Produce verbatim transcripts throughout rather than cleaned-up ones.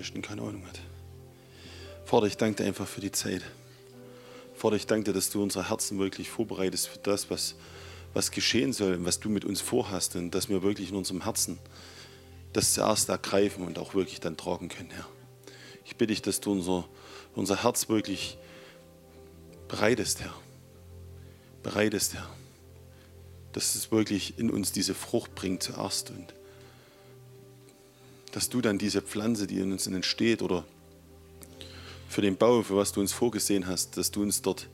nicht und keine Ahnung hat. Vater, ich danke dir einfach für die Zeit. Vater, ich danke dir, dass du unsere Herzen wirklich vorbereitest für das, was, was geschehen soll, was du mit uns vorhast und dass wir wirklich in unserem Herzen das zuerst ergreifen und auch wirklich dann tragen können, Herr. Ich bitte dich, dass du unser, unser Herz wirklich bereitest, Herr. Bereitest, Herr. Dass es wirklich in uns diese Frucht bringt zuerst und dass du dann diese Pflanze, die in uns entsteht oder für den Bau, für was du uns vorgesehen hast, dass du uns dort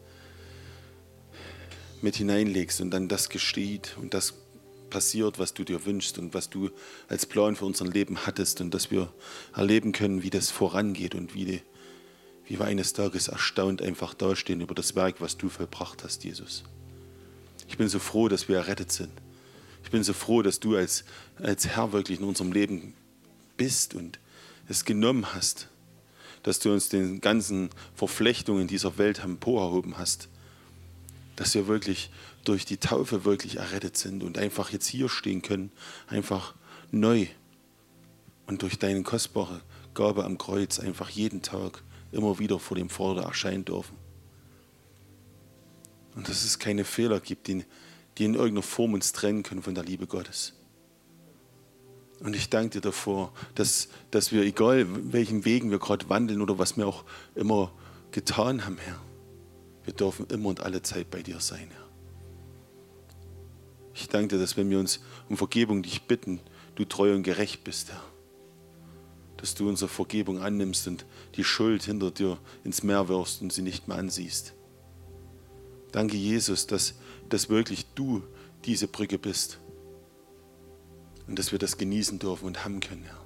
mit hineinlegst und dann das geschieht und das passiert, was du dir wünschst und was du als Plan für unser Leben hattest und dass wir erleben können, wie das vorangeht und wie, die, wie wir eines Tages erstaunt einfach dastehen über das Werk, was du vollbracht hast, Jesus. Ich bin so froh, dass wir errettet sind. Ich bin so froh, dass du als, als Herr wirklich in unserem Leben bist und es genommen hast, dass du uns den ganzen Verflechtungen dieser Welt emporgehoben hast, dass wir wirklich durch die Taufe wirklich errettet sind und einfach jetzt hier stehen können, einfach neu und durch deine kostbare Gabe am Kreuz einfach jeden Tag immer wieder vor dem Vater erscheinen dürfen. Und dass es keine Fehler gibt, die, die in irgendeiner Form uns trennen können von der Liebe Gottes. Und ich danke dir davor, dass, dass wir, egal welchen Wegen wir gerade wandeln oder was wir auch immer getan haben, Herr, wir dürfen immer und alle Zeit bei dir sein, Herr. Ich danke dir, dass wenn wir uns um Vergebung dich bitten, du treu und gerecht bist, Herr. Dass du unsere Vergebung annimmst und die Schuld hinter dir ins Meer wirfst und sie nicht mehr ansiehst. Danke, Jesus, dass, dass wirklich du diese Brücke bist. Und dass wir das genießen dürfen und haben können, Herr.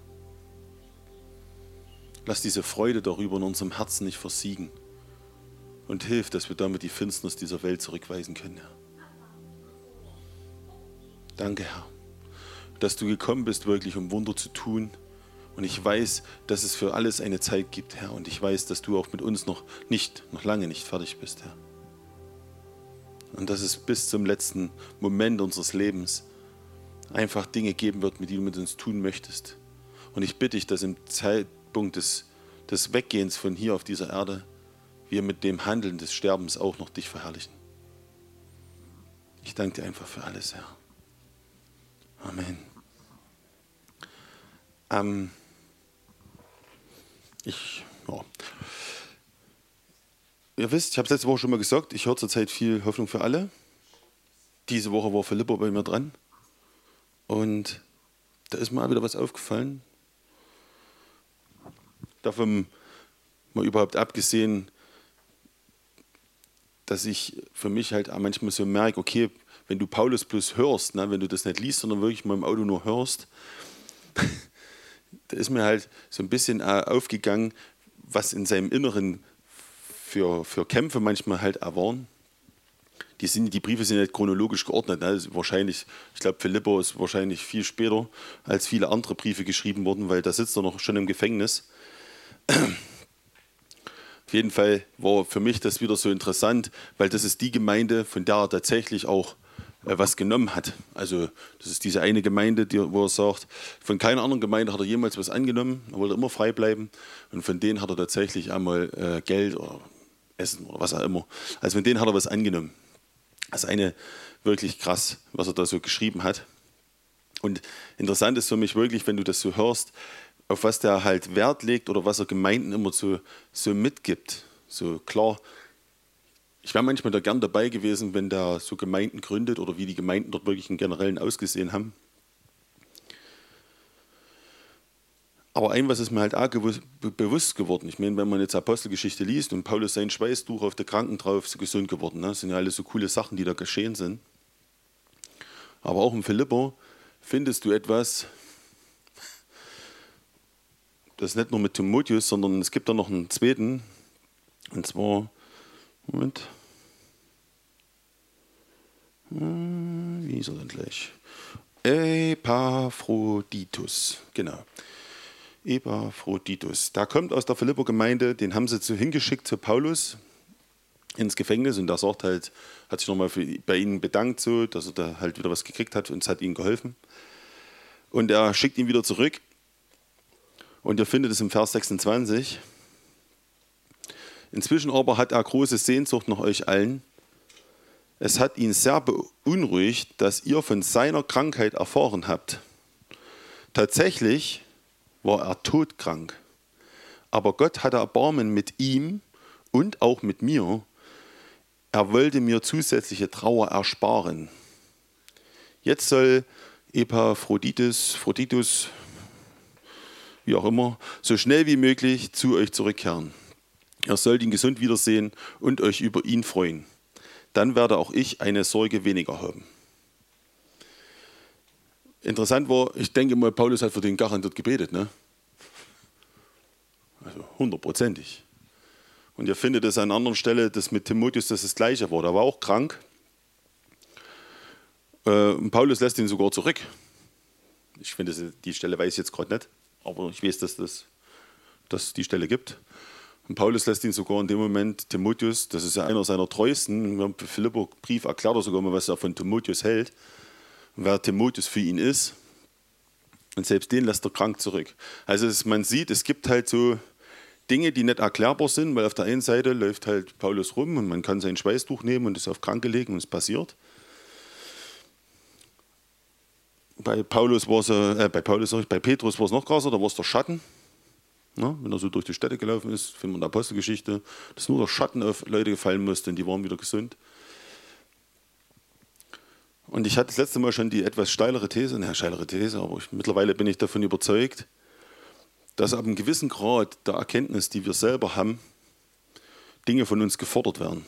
Lass diese Freude darüber in unserem Herzen nicht versiegen. Und hilf, dass wir damit die Finsternis dieser Welt zurückweisen können, Herr. Danke, Herr, dass du gekommen bist, wirklich um Wunder zu tun. Und ich weiß, dass es für alles eine Zeit gibt, Herr. Und ich weiß, dass du auch mit uns noch nicht, noch lange nicht fertig bist, Herr. Und dass es bis zum letzten Moment unseres Lebens einfach Dinge geben wird, mit denen du mit uns tun möchtest. Und ich bitte dich, dass im Zeitpunkt des, des Weggehens von hier auf dieser Erde wir mit dem Handeln des Sterbens auch noch dich verherrlichen. Ich danke dir einfach für alles, Herr. Amen. Ähm, ich, ja. Ihr wisst, ich habe es letzte Woche schon mal gesagt, ich höre zurzeit viel Hoffnung für alle. Diese Woche war Philippo bei mir dran. Und da ist mir auch wieder was aufgefallen. Davon mal überhaupt abgesehen, dass ich für mich halt auch manchmal so merke, okay, wenn du Paulus plus hörst, ne, wenn du das nicht liest, sondern wirklich mal im Auto nur hörst, da ist mir halt so ein bisschen aufgegangen, was in seinem Inneren für, für Kämpfe manchmal halt auch waren. Die, sind, die Briefe sind nicht chronologisch geordnet. Ne? Also wahrscheinlich, ich glaube, Philippo ist wahrscheinlich viel später als viele andere Briefe geschrieben worden, weil da sitzt er noch schon im Gefängnis. Auf jeden Fall war für mich das wieder so interessant, weil das ist die Gemeinde, von der er tatsächlich auch äh, was genommen hat. Also das ist diese eine Gemeinde, die, wo er sagt, von keiner anderen Gemeinde hat er jemals was angenommen, er wollte immer frei bleiben und von denen hat er tatsächlich einmal äh, Geld oder Essen oder was auch immer. Also von denen hat er was angenommen. Das ist eine wirklich krass, was er da so geschrieben hat. Und interessant ist für mich wirklich, wenn du das so hörst, auf was der halt Wert legt oder was er Gemeinden immer so, so mitgibt. So klar, ich wäre manchmal da gern dabei gewesen, wenn der so Gemeinden gründet oder wie die Gemeinden dort wirklich im Generellen ausgesehen haben. Aber ein, was ist mir halt auch gewusst, bewusst geworden. Ich meine, wenn man jetzt Apostelgeschichte liest und Paulus sein Schweißtuch auf der Kranken drauf, ist gesund geworden. Ne? Das sind ja alles so coole Sachen, die da geschehen sind. Aber auch im Philippo findest du etwas, das ist nicht nur mit Timotheus, sondern es gibt da noch einen zweiten. Und zwar, Moment. Wie ist er denn gleich? Epaphroditus, genau. Epaphroditus. Da kommt aus der Philippo-Gemeinde, den haben sie zu, hingeschickt zu Paulus ins Gefängnis und der sagt halt, hat sich nochmal bei ihnen bedankt, so, dass er da halt wieder was gekriegt hat und es hat ihnen geholfen. Und er schickt ihn wieder zurück. Und ihr findet es im Vers sechsundzwanzig. Inzwischen aber hat er große Sehnsucht nach euch allen. Es hat ihn sehr beunruhigt, dass ihr von seiner Krankheit erfahren habt. Tatsächlich war er todkrank. Aber Gott hatte Erbarmen mit ihm und auch mit mir. Er wollte mir zusätzliche Trauer ersparen. Jetzt soll Epaphroditus, Phroditus, wie auch immer, so schnell wie möglich zu euch zurückkehren. Ihr sollt ihn gesund wiedersehen und euch über ihn freuen. Dann werde auch ich eine Sorge weniger haben. Interessant war, ich denke mal, Paulus hat für den garantiert gebetet, ne? Also hundertprozentig. Und ihr findet es an einer anderen Stelle, dass mit Timotheus das das Gleiche war. Der war auch krank. Und Paulus lässt ihn sogar zurück. Ich finde, die Stelle weiß ich jetzt gerade nicht, aber ich weiß, dass das dass die Stelle gibt. Und Paulus lässt ihn sogar in dem Moment Timotheus, das ist ja einer seiner treuesten, im Philipperbrief erklärt er sogar mal, was er von Timotheus hält, und wer Timotheus für ihn ist. Und selbst den lässt er krank zurück. Also es, man sieht, es gibt halt so Dinge, die nicht erklärbar sind, weil auf der einen Seite läuft halt Paulus rum und man kann sein Schweißtuch nehmen und es auf Kranke legen und es passiert. Bei Paulus war es, äh, bei Paulus, bei Petrus war es noch krasser, da war es der Schatten. Na, wenn er so durch die Städte gelaufen ist, finden wir in der Apostelgeschichte, dass nur der Schatten auf Leute gefallen musste und die waren wieder gesund. Und ich hatte das letzte Mal schon die etwas steilere These, ne, steilere These, aber ich, mittlerweile bin ich davon überzeugt, dass ab einem gewissen Grad der Erkenntnis, die wir selber haben, Dinge von uns gefordert werden.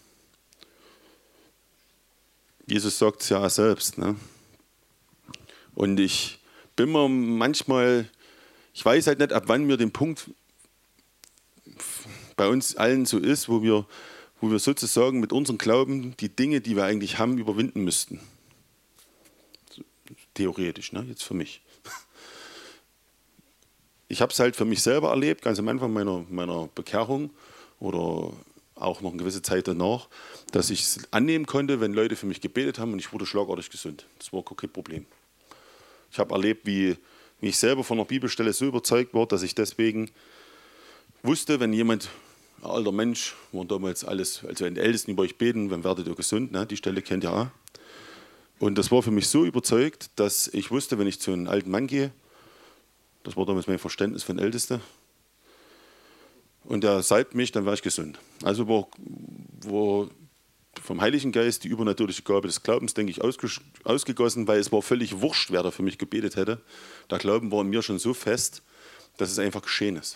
Jesus sagt es ja selbst. Ne? Und ich bin mir manchmal, ich weiß halt nicht, ab wann mir den Punkt bei uns allen so ist, wo wir, wo wir sozusagen mit unserem Glauben die Dinge, die wir eigentlich haben, überwinden müssten. Theoretisch, ne? Jetzt für mich. Ich habe es halt für mich selber erlebt, ganz am Anfang meiner, meiner Bekehrung oder auch noch eine gewisse Zeit danach, dass ich es annehmen konnte, wenn Leute für mich gebetet haben und ich wurde schlagartig gesund. Das war kein Problem. Ich habe erlebt, wie, wie ich selber von einer Bibelstelle so überzeugt war, dass ich deswegen wusste, wenn jemand, ein alter Mensch, waren damals alles, also wenn die Ältesten über euch beten, dann werdet ihr gesund, ne? Die Stelle kennt ihr auch. Und das war für mich so überzeugt, dass ich wusste, wenn ich zu einem alten Mann gehe, das war damals mein Verständnis von Ältesten, und der salbt mich, dann war ich gesund. Also war, war vom Heiligen Geist die übernatürliche Gabe des Glaubens, denke ich, ausgegossen, weil es war völlig wurscht, wer da für mich gebetet hätte. Der Glauben war in mir schon so fest, dass es einfach geschehen ist.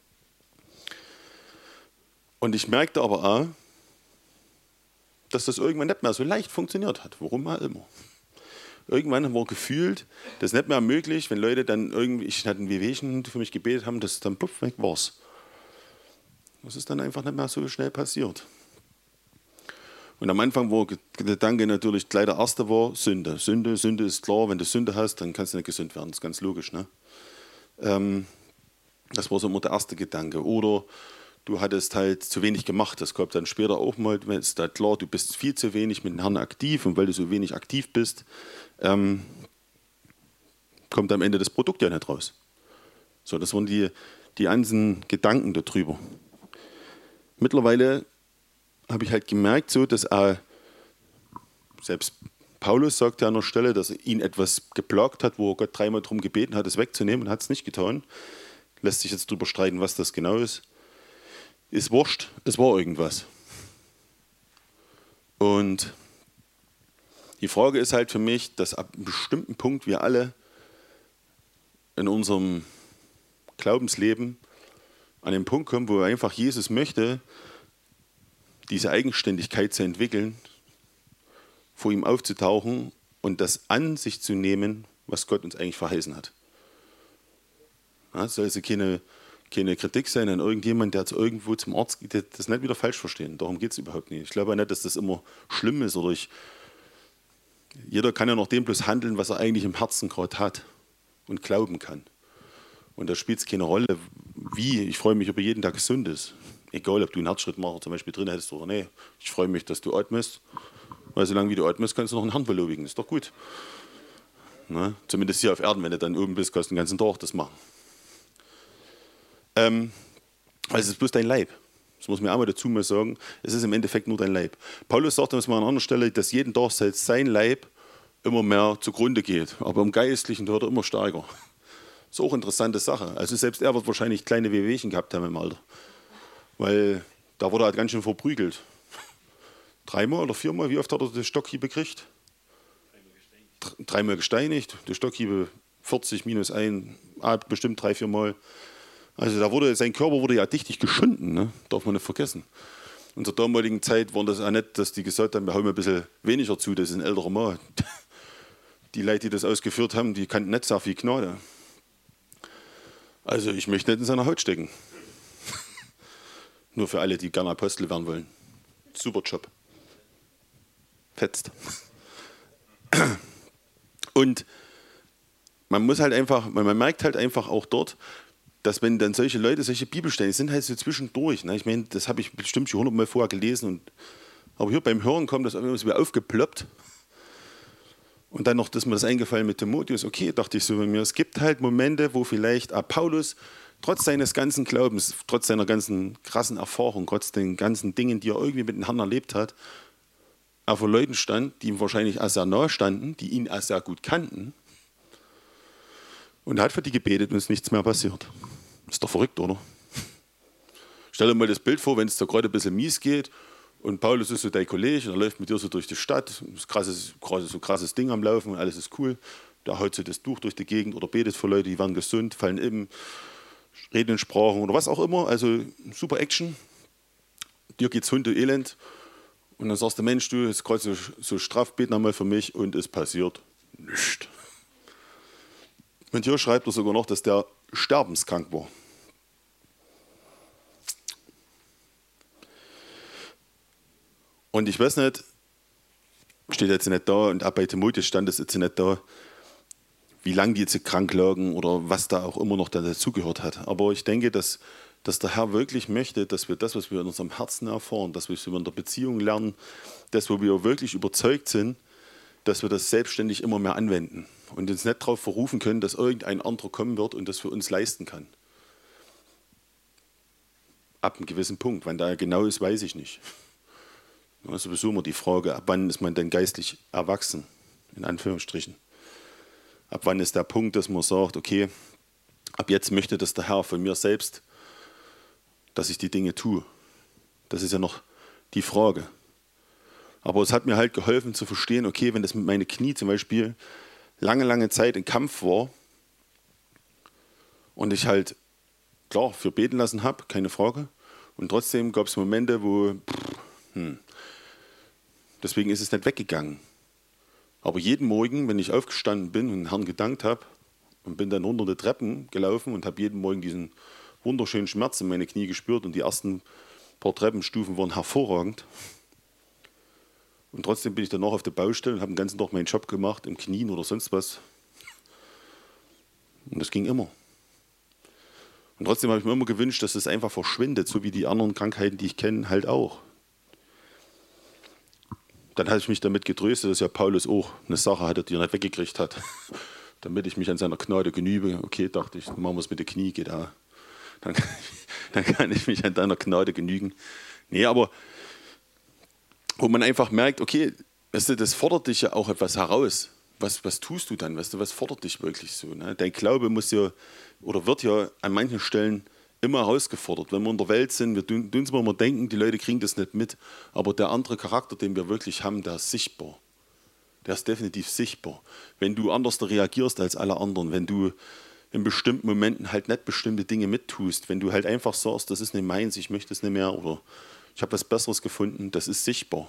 Und ich merkte aber auch, dass das irgendwann nicht mehr so leicht funktioniert hat. Warum auch immer. Irgendwann war gefühlt, das ist nicht mehr möglich, wenn Leute dann irgendwie, ich hatte ein Wehwehchen, die für mich gebetet haben, dass es dann puff, weg war's. Das ist dann einfach nicht mehr so schnell passiert. Und am Anfang war der Gedanke natürlich, gleich der erste war Sünde. Sünde, Sünde ist klar, wenn du Sünde hast, dann kannst du nicht gesund werden. Das ist ganz logisch. Ne? Ähm, das war so immer der erste Gedanke. Oder du hattest halt zu wenig gemacht. Das kommt dann später auch mal, wenn es da klar, du bist viel zu wenig mit dem Herrn aktiv und weil du so wenig aktiv bist, ähm, kommt am Ende das Produkt ja nicht raus. So, das waren die, die ganzen Gedanken darüber. Mittlerweile habe ich halt gemerkt, so, dass auch, selbst Paulus sagt ja an einer Stelle, dass ihn etwas geplagt hat, wo Gott dreimal darum gebeten hat, es wegzunehmen und hat es nicht getan. Lässt sich jetzt darüber streiten, was das genau ist. Ist wurscht, es war irgendwas. Und die Frage ist halt für mich, dass ab einem bestimmten Punkt wir alle in unserem Glaubensleben an den Punkt kommen, wo einfach Jesus möchte, diese Eigenständigkeit zu entwickeln, vor ihm aufzutauchen und das an sich zu nehmen, was Gott uns eigentlich verheißen hat. Ja, es soll also keine, keine Kritik sein an irgendjemand, der jetzt irgendwo zum Arzt geht, das nicht wieder falsch verstehen. Darum geht es überhaupt nicht. Ich glaube auch nicht, dass das immer schlimm ist. Oder ich, jeder kann ja nach dem bloß handeln, was er eigentlich im Herzen gerade hat und glauben kann. Und da spielt es keine Rolle, wie. Ich freue mich über jeden, der gesund ist. Egal, ob du einen Herzschrittmacher zum Beispiel drin hättest oder nicht. Ich freue mich, dass du atmest. Weil solange wie du atmest, kannst du noch einen Herrn belobigen. Das ist doch gut. Na, zumindest hier auf Erden, wenn du dann oben bist, kannst du den ganzen Tag das machen. Ähm, also es ist bloß dein Leib. Das muss man auch mal dazu mal sagen. Es ist im Endeffekt nur dein Leib. Paulus sagt uns mal an anderer Stelle, dass jeden Tag sein Leib immer mehr zugrunde geht. Aber im Geistlichen wird er immer stärker. Das ist auch eine interessante Sache. Also selbst er wird wahrscheinlich kleine Wehwehchen gehabt haben im Alter. Weil da wurde er halt ganz schön verprügelt. Dreimal oder viermal, wie oft hat er den Stockhiebe gekriegt? Dreimal gesteinigt. Die Stockhiebe vierzig minus eins, ah, bestimmt drei, vier Mal. Also da wurde, sein Körper wurde ja dichtig geschunden, ne? Darf man nicht vergessen. In der damaligen Zeit war das auch nicht, dass die gesagt haben, wir hauen ein bisschen weniger zu, das ist ein älterer Mann. Die Leute, die das ausgeführt haben, die kannten nicht sehr viel Gnade. Also ich möchte nicht in seiner Haut stecken. Nur für alle, die gerne Apostel werden wollen. Super Job. Fetzt. Und man muss halt einfach, man merkt halt einfach auch dort, dass wenn dann solche Leute, solche Bibelstellen, die sind halt so zwischendurch. Ne? Ich meine, das habe ich bestimmt schon hundertmal vorher gelesen. Und, aber hier beim Hören kommt das irgendwie so aufgeploppt. Und dann noch, dass mir das eingefallen mit Timotheus. Okay, dachte ich so bei mir, es gibt halt Momente, wo vielleicht auch Paulus trotz seines ganzen Glaubens, trotz seiner ganzen krassen Erfahrung, trotz den ganzen Dingen, die er irgendwie mit den Herrn erlebt hat, auch vor Leuten stand, die ihm wahrscheinlich auch sehr nahe standen, die ihn auch sehr gut kannten. Und er hat für die gebetet und es ist nichts mehr passiert. Ist doch verrückt, oder? Stell dir mal das Bild vor, wenn es da gerade ein bisschen mies geht und Paulus ist so dein Kollege und er läuft mit dir so durch die Stadt, ist krasses, krasses, so krasses Ding am Laufen und alles ist cool. Da haut so das Tuch durch die Gegend oder betet für Leute, die werden gesund, fallen eben, reden in Sprachen oder was auch immer. Also super Action. Dir geht's Hunde elend. Und dann sagst du, Mensch, du, jetzt gerade so, so straff, bet nochmal für mich und es passiert nichts. Und hier schreibt er sogar noch, dass der sterbenskrank war. Und ich weiß nicht, steht jetzt nicht da und auch bei Timotheus stand es jetzt nicht da, wie lange die jetzt krank lagen oder was da auch immer noch dazugehört hat. Aber ich denke, dass, dass der Herr wirklich möchte, dass wir das, was wir in unserem Herzen erfahren, dass wir es in der Beziehung lernen, das, wo wir wirklich überzeugt sind, dass wir das selbstständig immer mehr anwenden und uns nicht darauf verrufen können, dass irgendein anderer kommen wird und das für uns leisten kann. Ab einem gewissen Punkt. Wann da genau ist, weiß ich nicht. Das ist sowieso immer die Frage, ab wann ist man denn geistlich erwachsen, in Anführungsstrichen. Ab wann ist der Punkt, dass man sagt, okay, ab jetzt möchte das der Herr von mir selbst, dass ich die Dinge tue. Das ist ja noch die Frage. Aber es hat mir halt geholfen zu verstehen, okay, wenn das mit meinen Knie zum Beispiel lange, lange Zeit ein Kampf war und ich halt, klar, für beten lassen habe, keine Frage. Und trotzdem gab es Momente, wo, pff, hm, deswegen ist es nicht weggegangen. Aber jeden Morgen, wenn ich aufgestanden bin und den Herrn gedankt habe und bin dann unter die Treppen gelaufen und habe jeden Morgen diesen wunderschönen Schmerz in meine Knie gespürt und die ersten paar Treppenstufen waren hervorragend. Und trotzdem bin ich danach auf der Baustelle und habe den ganzen Tag meinen Job gemacht, im Knien oder sonst was. Und das ging immer. Und trotzdem habe ich mir immer gewünscht, dass es einfach verschwindet, so wie die anderen Krankheiten, die ich kenne, halt auch. Dann habe ich mich damit getröstet, dass ja Paulus auch eine Sache hatte, die er nicht weggekriegt hat. Damit ich mich an seiner Gnade genüge. Okay, dachte ich, machen wir es mit den Knie, geht auch. Dann kann, ich, dann kann ich mich an deiner Gnade genügen. Nee, aber wo man einfach merkt, okay, weißt du, das fordert dich ja auch etwas heraus. Was, was tust du dann? Weißt du, was fordert dich wirklich so? Ne? Dein Glaube muss ja oder wird ja an manchen Stellen immer herausgefordert. Wenn wir in der Welt sind, wir tun uns immer denken, die Leute kriegen das nicht mit. Aber der andere Charakter, den wir wirklich haben, der ist sichtbar. Der ist definitiv sichtbar. Wenn du anders reagierst als alle anderen, wenn du in bestimmten Momenten halt nicht bestimmte Dinge mittust, wenn du halt einfach sagst, das ist nicht meins, ich möchte es nicht mehr oder ich habe was Besseres gefunden, das ist sichtbar.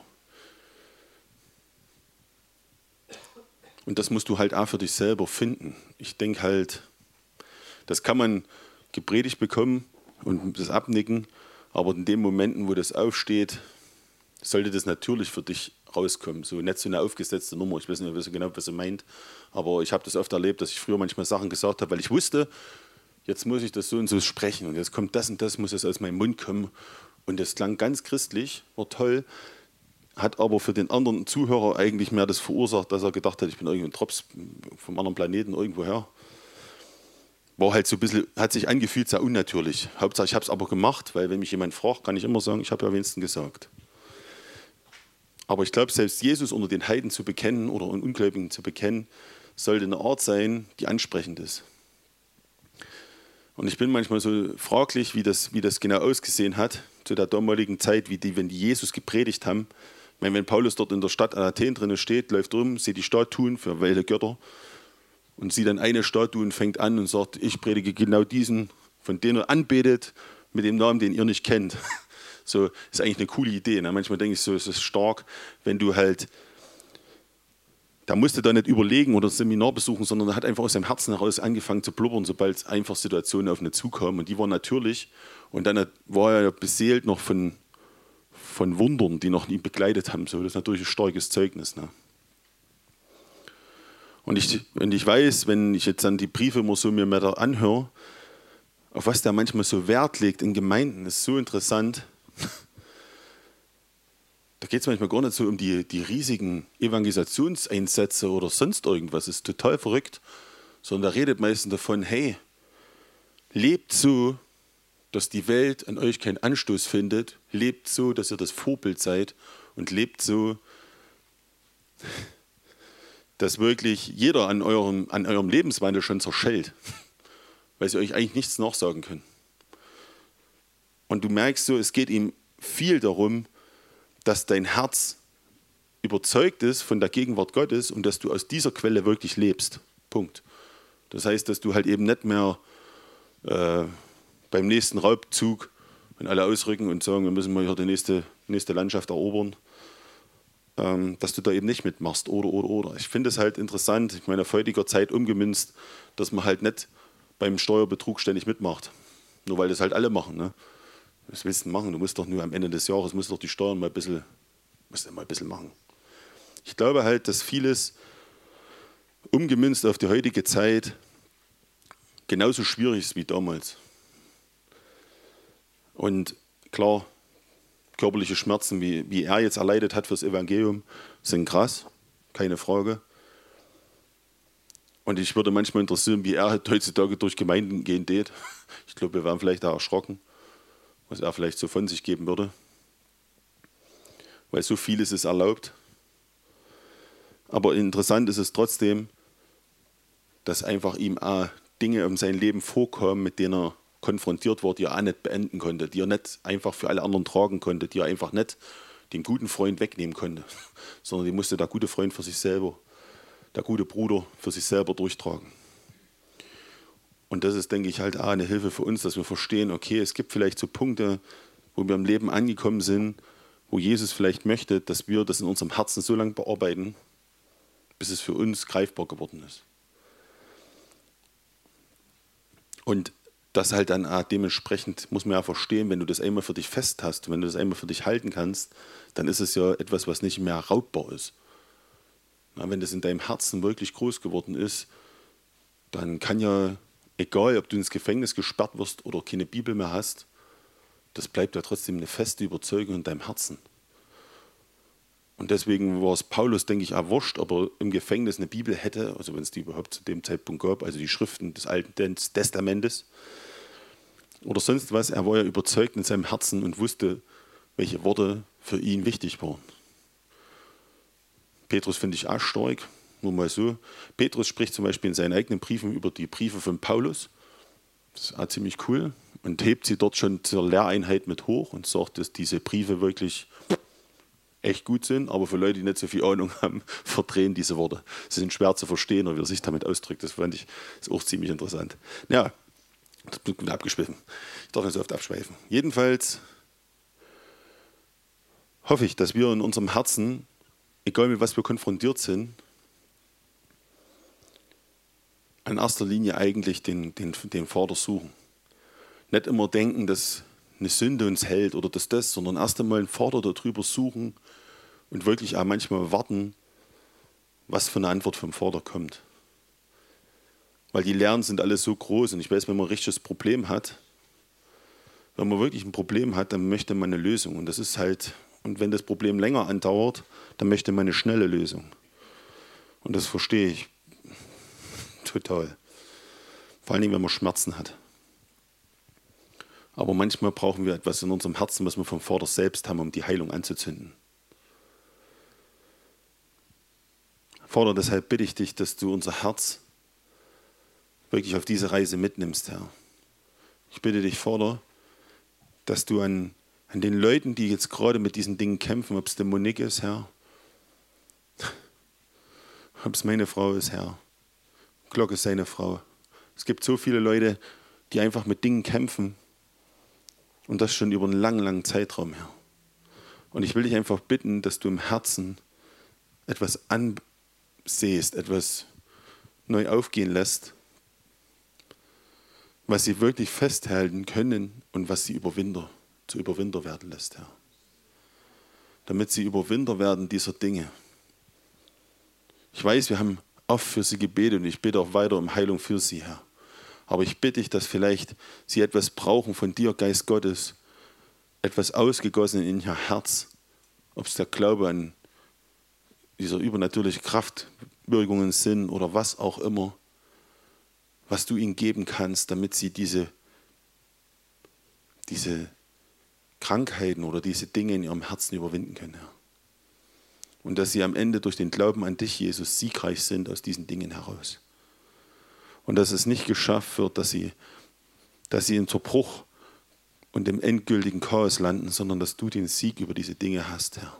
Und das musst du halt auch für dich selber finden. Ich denke halt, das kann man gepredigt bekommen und das abnicken, aber in den Momenten, wo das aufsteht, sollte das natürlich für dich rauskommen. So nicht so eine aufgesetzte Nummer, ich weiß nicht so genau, was er meint, aber ich habe das oft erlebt, dass ich früher manchmal Sachen gesagt habe, weil ich wusste, jetzt muss ich das so und so sprechen und jetzt kommt das und das, muss jetzt aus meinem Mund kommen. Und das klang ganz christlich, war toll, hat aber für den anderen Zuhörer eigentlich mehr das verursacht, dass er gedacht hat, ich bin irgendwie ein Drops vom anderen Planeten irgendwoher. war halt so ein bisschen, hat sich angefühlt sehr unnatürlich. Hauptsache, ich habe es aber gemacht, weil wenn mich jemand fragt, kann ich immer sagen, ich habe ja wenigstens gesagt. Aber ich glaube, selbst Jesus unter den Heiden zu bekennen oder unten Ungläubigen zu bekennen, sollte eine Art sein, die ansprechend ist. Und ich bin manchmal so fraglich, wie das, wie das genau ausgesehen hat, zu der damaligen Zeit, wie die, wenn die Jesus gepredigt haben. Ich meine, wenn Paulus dort in der Stadt Athen drin steht, läuft rum, sieht die Statuen für welche Götter und sieht dann eine Statue und fängt an und sagt, ich predige genau diesen, von dem er anbetet, mit dem Namen, den ihr nicht kennt. So ist eigentlich eine coole Idee. Ne? Manchmal denke ich so, es ist stark, wenn du halt, da musste da nicht überlegen oder Seminar besuchen, sondern er hat einfach aus seinem Herzen heraus angefangen zu blubbern, sobald einfach Situationen auf ihn zukamen. Und die waren natürlich, und dann war er beseelt noch von, von Wundern, die noch nie begleitet haben. So, das ist natürlich ein starkes Zeugnis. Ne? Und, ich, und ich weiß, wenn ich jetzt dann die Briefe immer so mir da anhöre, auf was der manchmal so Wert legt in Gemeinden, ist so interessant. Da geht es manchmal gar nicht so um die, die riesigen Evangelisationseinsätze oder sonst irgendwas. Das ist total verrückt. Sondern da redet meistens davon, hey, lebt so, dass die Welt an euch keinen Anstoß findet. Lebt so, dass ihr das Vorbild seid. Und lebt so, dass wirklich jeder an eurem, an eurem Lebenswandel schon zerschellt. Weil sie euch eigentlich nichts nachsagen können. Und du merkst so, es geht ihm viel darum, dass dein Herz überzeugt ist von der Gegenwart Gottes und dass du aus dieser Quelle wirklich lebst. Punkt. Das heißt, dass du halt eben nicht mehr äh, beim nächsten Raubzug, wenn alle ausrücken und sagen, wir müssen mal hier die nächste, nächste Landschaft erobern, ähm, dass du da eben nicht mitmachst oder, oder, oder. Ich finde es halt interessant, ich meine, auf heutiger Zeit umgemünzt, dass man halt nicht beim Steuerbetrug ständig mitmacht. Nur weil das halt alle machen, ne? Was willst du machen? Du musst doch nur am Ende des Jahres musst doch die Steuern mal ein bisschen, musst mal ein bisschen machen. Ich glaube halt, dass vieles umgemünzt auf die heutige Zeit genauso schwierig ist wie damals. Und klar, körperliche Schmerzen, wie, wie er jetzt erleidet hat fürs Evangelium, sind krass, keine Frage. Und ich würde manchmal interessieren, wie er halt heutzutage durch Gemeinden gehen geht. Ich glaube, wir wären vielleicht da erschrocken, was er vielleicht so von sich geben würde. Weil so vieles ist erlaubt. Aber interessant ist es trotzdem, dass einfach ihm auch Dinge um sein Leben vorkommen, mit denen er konfrontiert wurde, die er auch nicht beenden konnte, die er nicht einfach für alle anderen tragen konnte, die er einfach nicht dem guten Freund wegnehmen konnte, sondern die musste der gute Freund für sich selber, der gute Bruder für sich selber durchtragen. Und das ist, denke ich, halt auch eine Hilfe für uns, dass wir verstehen, okay, es gibt vielleicht so Punkte, wo wir im Leben angekommen sind, wo Jesus vielleicht möchte, dass wir das in unserem Herzen so lange bearbeiten, bis es für uns greifbar geworden ist. Und das halt dann auch dementsprechend, muss man ja verstehen, wenn du das einmal für dich fest hast, wenn du das einmal für dich halten kannst, dann ist es ja etwas, was nicht mehr raubbar ist. Na, wenn das in deinem Herzen wirklich groß geworden ist, dann kann ja, egal ob du ins Gefängnis gesperrt wirst oder keine Bibel mehr hast, das bleibt ja trotzdem eine feste Überzeugung in deinem Herzen. Und deswegen war es Paulus, denke ich, auch wurscht, ob er im Gefängnis eine Bibel hätte, also wenn es die überhaupt zu dem Zeitpunkt gab, also die Schriften des Alten Testamentes oder sonst was. Er war ja überzeugt in seinem Herzen und wusste, welche Worte für ihn wichtig waren. Petrus finde ich auch stark, nur mal so. Petrus spricht zum Beispiel in seinen eigenen Briefen über die Briefe von Paulus. Das ist auch ziemlich cool und hebt sie dort schon zur Lehreinheit mit hoch und sagt, dass diese Briefe wirklich echt gut sind, aber für Leute, die nicht so viel Ahnung haben, verdrehen diese Worte. Sie sind schwer zu verstehen, oder wie er sich damit ausdrückt. Das fand ich ist auch ziemlich interessant. Ja, das bin abgeschwiffen. Ich darf nicht so oft abschweifen. Jedenfalls hoffe ich, dass wir in unserem Herzen, egal mit was wir konfrontiert sind, in erster Linie eigentlich den, den, den Vater suchen. Nicht immer denken, dass eine Sünde uns hält oder dass das, sondern erst einmal einen Vater darüber suchen und wirklich auch manchmal warten, was für eine Antwort vom Vater kommt. Weil die Lehren sind alle so groß und ich weiß, wenn man ein richtiges Problem hat, wenn man wirklich ein Problem hat, dann möchte man eine Lösung. Und das ist halt, und wenn das Problem länger andauert, dann möchte man eine schnelle Lösung. Und das verstehe ich total. Vor allen Dingen, wenn man Schmerzen hat. Aber manchmal brauchen wir etwas in unserem Herzen, was wir vom Vater selbst haben, um die Heilung anzuzünden. Vater, deshalb bitte ich dich, dass du unser Herz wirklich auf diese Reise mitnimmst, Herr. Ich bitte dich, Vater, dass du an, an den Leuten, die jetzt gerade mit diesen Dingen kämpfen, ob es der Monique ist, Herr, ob es meine Frau ist, Herr, Glock ist seine Frau. Es gibt so viele Leute, die einfach mit Dingen kämpfen und das schon über einen langen, langen Zeitraum, Herr. Und ich will dich einfach bitten, dass du im Herzen etwas ansehst, etwas neu aufgehen lässt, was sie wirklich festhalten können und was sie Überwinder, zu Überwinder werden lässt, Herr. Damit sie Überwinder werden dieser Dinge. Ich weiß, wir haben oft für sie gebetet und ich bitte auch weiter um Heilung für sie, Herr. Aber ich bitte dich, dass vielleicht sie etwas brauchen von dir, Geist Gottes, etwas ausgegossen in ihr Herz, ob es der Glaube an dieser übernatürliche Kraftwirkungen sind oder was auch immer, was du ihnen geben kannst, damit sie diese, diese Krankheiten oder diese Dinge in ihrem Herzen überwinden können, Herr. Und dass sie am Ende durch den Glauben an dich, Jesus, siegreich sind aus diesen Dingen heraus. Und dass es nicht geschafft wird, dass sie, dass sie im Zerbruch und im endgültigen Chaos landen, sondern dass du den Sieg über diese Dinge hast, Herr.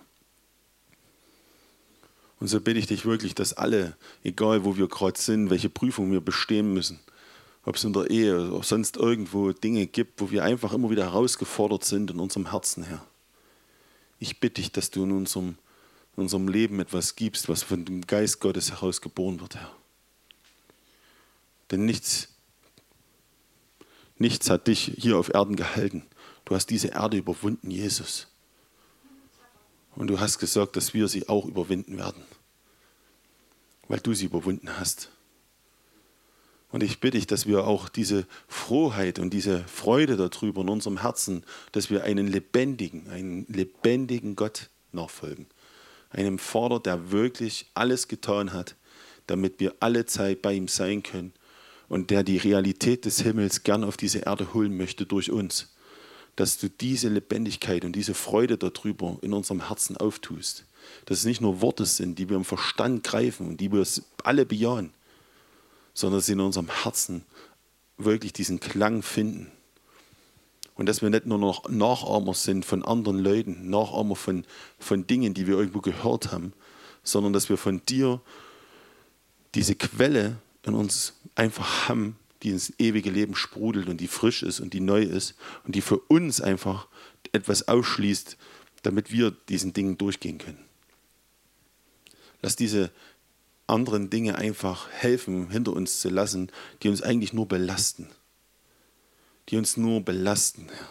Und so bitte ich dich wirklich, dass alle, egal wo wir gerade sind, welche Prüfungen wir bestehen müssen, ob es in der Ehe oder sonst irgendwo Dinge gibt, wo wir einfach immer wieder herausgefordert sind in unserem Herzen, Herr. Ich bitte dich, dass du in unserem, in unserem Leben etwas gibst, was von dem Geist Gottes heraus geboren wird, Herr. Denn nichts, nichts hat dich hier auf Erden gehalten. Du hast diese Erde überwunden, Jesus. Und du hast gesagt, dass wir sie auch überwinden werden, weil du sie überwunden hast. Und ich bitte dich, dass wir auch diese Frohheit und diese Freude darüber in unserem Herzen, dass wir einen lebendigen, einen lebendigen Gott nachfolgen. Einem Vater, der wirklich alles getan hat, damit wir alle Zeit bei ihm sein können und der die Realität des Himmels gern auf diese Erde holen möchte durch uns. Dass du diese Lebendigkeit und diese Freude darüber in unserem Herzen auftust. Dass es nicht nur Worte sind, die wir im Verstand greifen und die wir alle bejahen, sondern dass sie in unserem Herzen wirklich diesen Klang finden. Und dass wir nicht nur noch Nachahmer sind von anderen Leuten, Nachahmer von, von Dingen, die wir irgendwo gehört haben, sondern dass wir von dir diese Quelle in uns einfach haben, die ins ewige Leben sprudelt und die frisch ist und die neu ist und die für uns einfach etwas ausschließt, damit wir diesen Dingen durchgehen können. Lass diese anderen Dinge einfach helfen, hinter uns zu lassen, die uns eigentlich nur belasten. Die uns nur belasten, ja.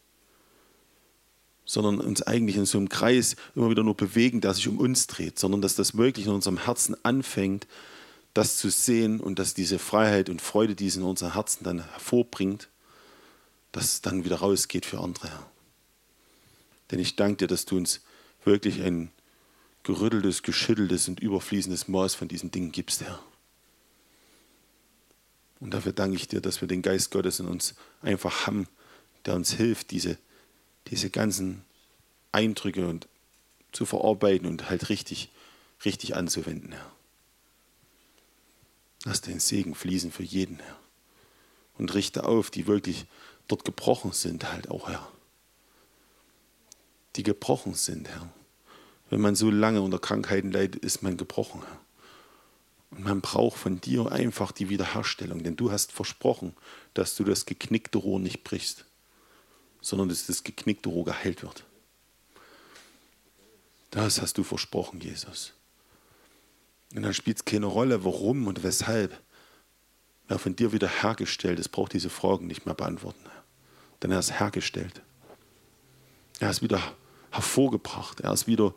Sondern uns eigentlich in so einem Kreis immer wieder nur bewegen, der sich um uns dreht, sondern dass das wirklich in unserem Herzen anfängt, das zu sehen und dass diese Freiheit und Freude, die es in unser Herzen dann hervorbringt, dass es dann wieder rausgeht für andere. Denn ich danke dir, dass du uns wirklich ein gerütteltes, geschütteltes und überfließendes Maß von diesen Dingen gibst, Herr. Und dafür danke ich dir, dass wir den Geist Gottes in uns einfach haben, der uns hilft, diese, diese ganzen Eindrücke und zu verarbeiten und halt richtig, richtig anzuwenden, Herr. Lass den Segen fließen für jeden, Herr. Und richte auf, die wirklich dort gebrochen sind, halt auch, Herr. Die gebrochen sind, Herr. Wenn man so lange unter Krankheiten leidet, ist man gebrochen, Herr. Und man braucht von dir einfach die Wiederherstellung, denn du hast versprochen, dass du das geknickte Rohr nicht brichst, sondern dass das geknickte Rohr geheilt wird. Das hast du versprochen, Jesus. Und dann spielt es keine Rolle, warum und weshalb. Wer von dir wieder hergestellt ist, braucht diese Fragen nicht mehr beantworten. Denn er ist hergestellt. Er ist wieder hervorgebracht. Er ist wieder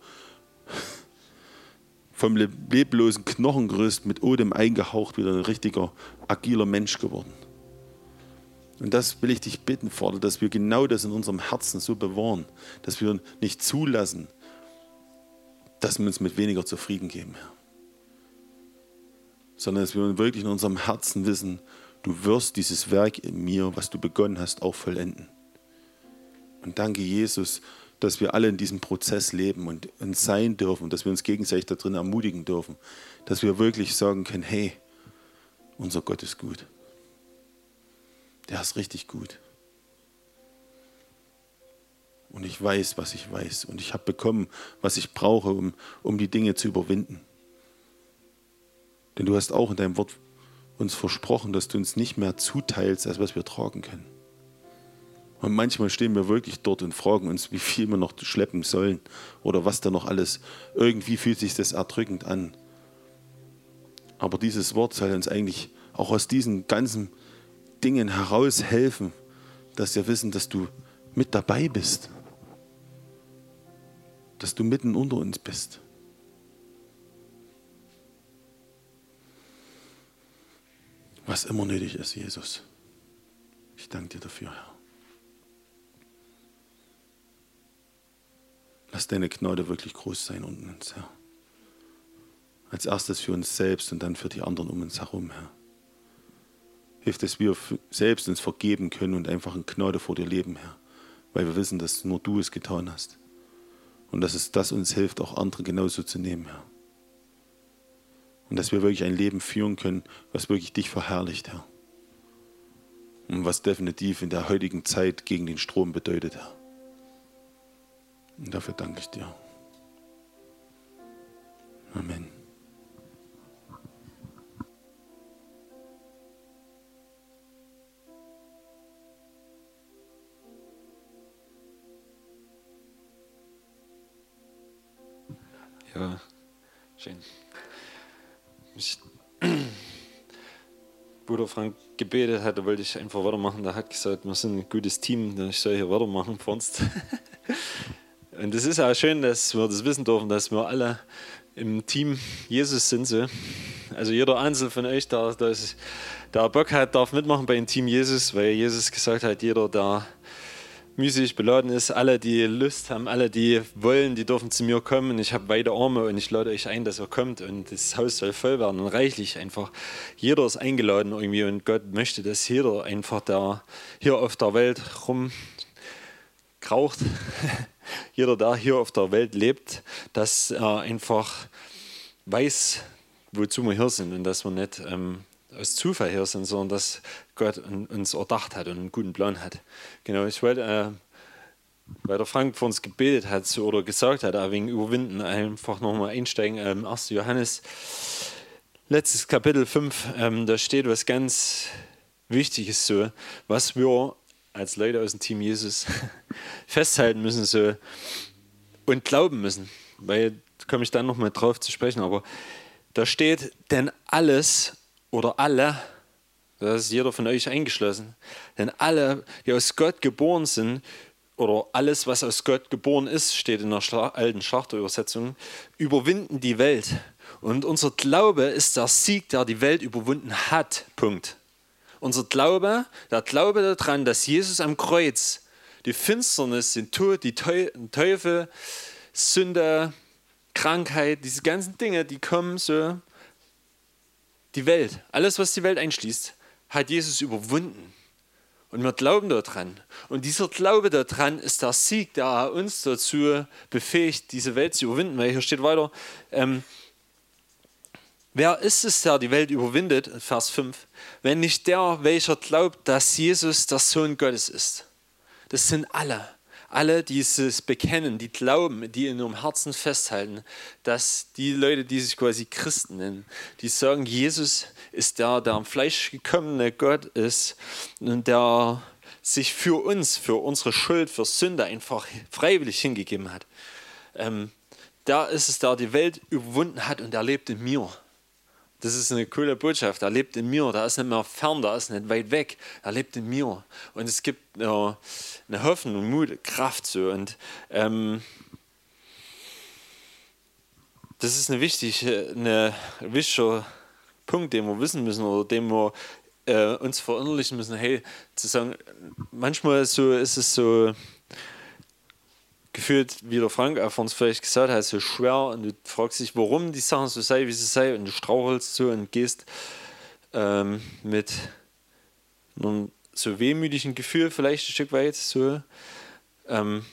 vom leblosen Knochengerüst mit Odem eingehaucht, wieder ein richtiger, agiler Mensch geworden. Und das will ich dich bitten, Vater, dass wir genau das in unserem Herzen so bewahren, dass wir nicht zulassen, dass wir uns mit weniger zufrieden geben, Herr. Sondern dass wir wirklich in unserem Herzen wissen, du wirst dieses Werk in mir, was du begonnen hast, auch vollenden. Und danke, Jesus, dass wir alle in diesem Prozess leben und, und sein dürfen, dass wir uns gegenseitig da drin ermutigen dürfen, dass wir wirklich sagen können, hey, unser Gott ist gut. Der ist richtig gut. Und ich weiß, was ich weiß. Und ich habe bekommen, was ich brauche, um, um die Dinge zu überwinden. Denn du hast auch in deinem Wort uns versprochen, dass du uns nicht mehr zuteilst, als was wir tragen können. Und manchmal stehen wir wirklich dort und fragen uns, wie viel wir noch schleppen sollen oder was da noch alles. Irgendwie fühlt sich das erdrückend an. Aber dieses Wort soll uns eigentlich auch aus diesen ganzen Dingen heraushelfen, dass wir wissen, dass du mit dabei bist. Dass du mitten unter uns bist. Was immer nötig ist, Jesus. Ich danke dir dafür, Herr. Lass deine Gnade wirklich groß sein unter uns, Herr. Als erstes für uns selbst und dann für die anderen um uns herum, Herr. Hilf, dass wir selbst uns vergeben können und einfach in Gnade vor dir leben, Herr. Weil wir wissen, dass nur du es getan hast. Und dass es das uns hilft, auch andere genauso zu nehmen, Herr. Und dass wir wirklich ein Leben führen können, was wirklich dich verherrlicht, Herr. Und was definitiv in der heutigen Zeit gegen den Strom bedeutet, Herr. Und dafür danke ich dir. Amen. Ja, schön. Ich, Bruder Frank gebetet hat, da wollte ich einfach weitermachen. Der hat gesagt, wir sind ein gutes Team, ich soll hier weitermachen sonst. Und es ist auch schön, dass wir das wissen dürfen, dass wir alle im Team Jesus sind. So. Also jeder Einzelne von euch, der, der, ist, der Bock hat, darf mitmachen bei dem Team Jesus, weil Jesus gesagt hat, jeder, der müßig beladen ist, alle, die Lust haben, alle, die wollen, die dürfen zu mir kommen. Ich habe weite Arme und ich lade euch ein, dass ihr kommt und das Haus soll voll werden und reichlich einfach. Jeder ist eingeladen irgendwie und Gott möchte, dass jeder einfach da hier auf der Welt rumkraucht, jeder, der hier auf der Welt lebt, dass er einfach weiß, wozu wir hier sind und dass wir nicht ähm, aus Zufall hier sind, sondern dass Gott uns erdacht hat und einen guten Plan hat. Genau, ich wollte, äh, weil der Frank vor uns gebetet hat so, oder gesagt hat, wegen Überwinden, einfach nochmal einsteigen. Ähm, erster Johannes, letztes Kapitel fünf, ähm, da steht was ganz Wichtiges, so, was wir als Leute aus dem Team Jesus festhalten müssen so, und glauben müssen. Weil, da komme ich dann nochmal drauf zu sprechen, aber da steht, denn alles oder alle, das ist jeder von euch eingeschlossen, denn alle, die aus Gott geboren sind, oder alles, was aus Gott geboren ist, steht in der Schla- alten Schlachterübersetzung, überwinden die Welt. Und unser Glaube ist der Sieg, der die Welt überwunden hat. Punkt. Unser Glaube, der Glaube daran, dass Jesus am Kreuz die Finsternis, den Tod, die Teufel, Sünde, Krankheit, diese ganzen Dinge, die kommen so, die Welt, alles, was die Welt einschließt, hat Jesus überwunden. Und wir glauben daran. Und dieser Glaube daran ist der Sieg, der uns dazu befähigt, diese Welt zu überwinden. Weil hier steht weiter, ähm, wer ist es, der die Welt überwindet, Vers fünf, wenn nicht der, welcher glaubt, dass Jesus der Sohn Gottes ist. Das sind alle. Alle, die es bekennen, die glauben, die in ihrem Herzen festhalten, dass die Leute, die sich quasi Christen nennen, die sagen, Jesus ist der, der am Fleisch gekommene Gott ist und der sich für uns, für unsere Schuld, für Sünde einfach freiwillig hingegeben hat. Ähm, da ist es, der die Welt überwunden hat und er lebt in mir. Das ist eine coole Botschaft. Er lebt in mir. Der ist nicht mehr fern, der ist nicht weit weg. Er lebt in mir. Und es gibt äh, eine Hoffnung, Mut, Kraft. So. Und ähm, das ist eine wichtige, eine, ein wichtiger Punkt, den wir wissen müssen oder den wir äh, uns verinnerlichen müssen. Hey, zu sagen, manchmal so ist es so gefühlt, wie der Frank auch von uns vielleicht gesagt hat, so schwer und du fragst dich, warum die Sachen so sei, wie sie sei und du strauchelst so und gehst ähm, mit einem so wehmütigen Gefühl vielleicht ein Stück weit. So. Ähm,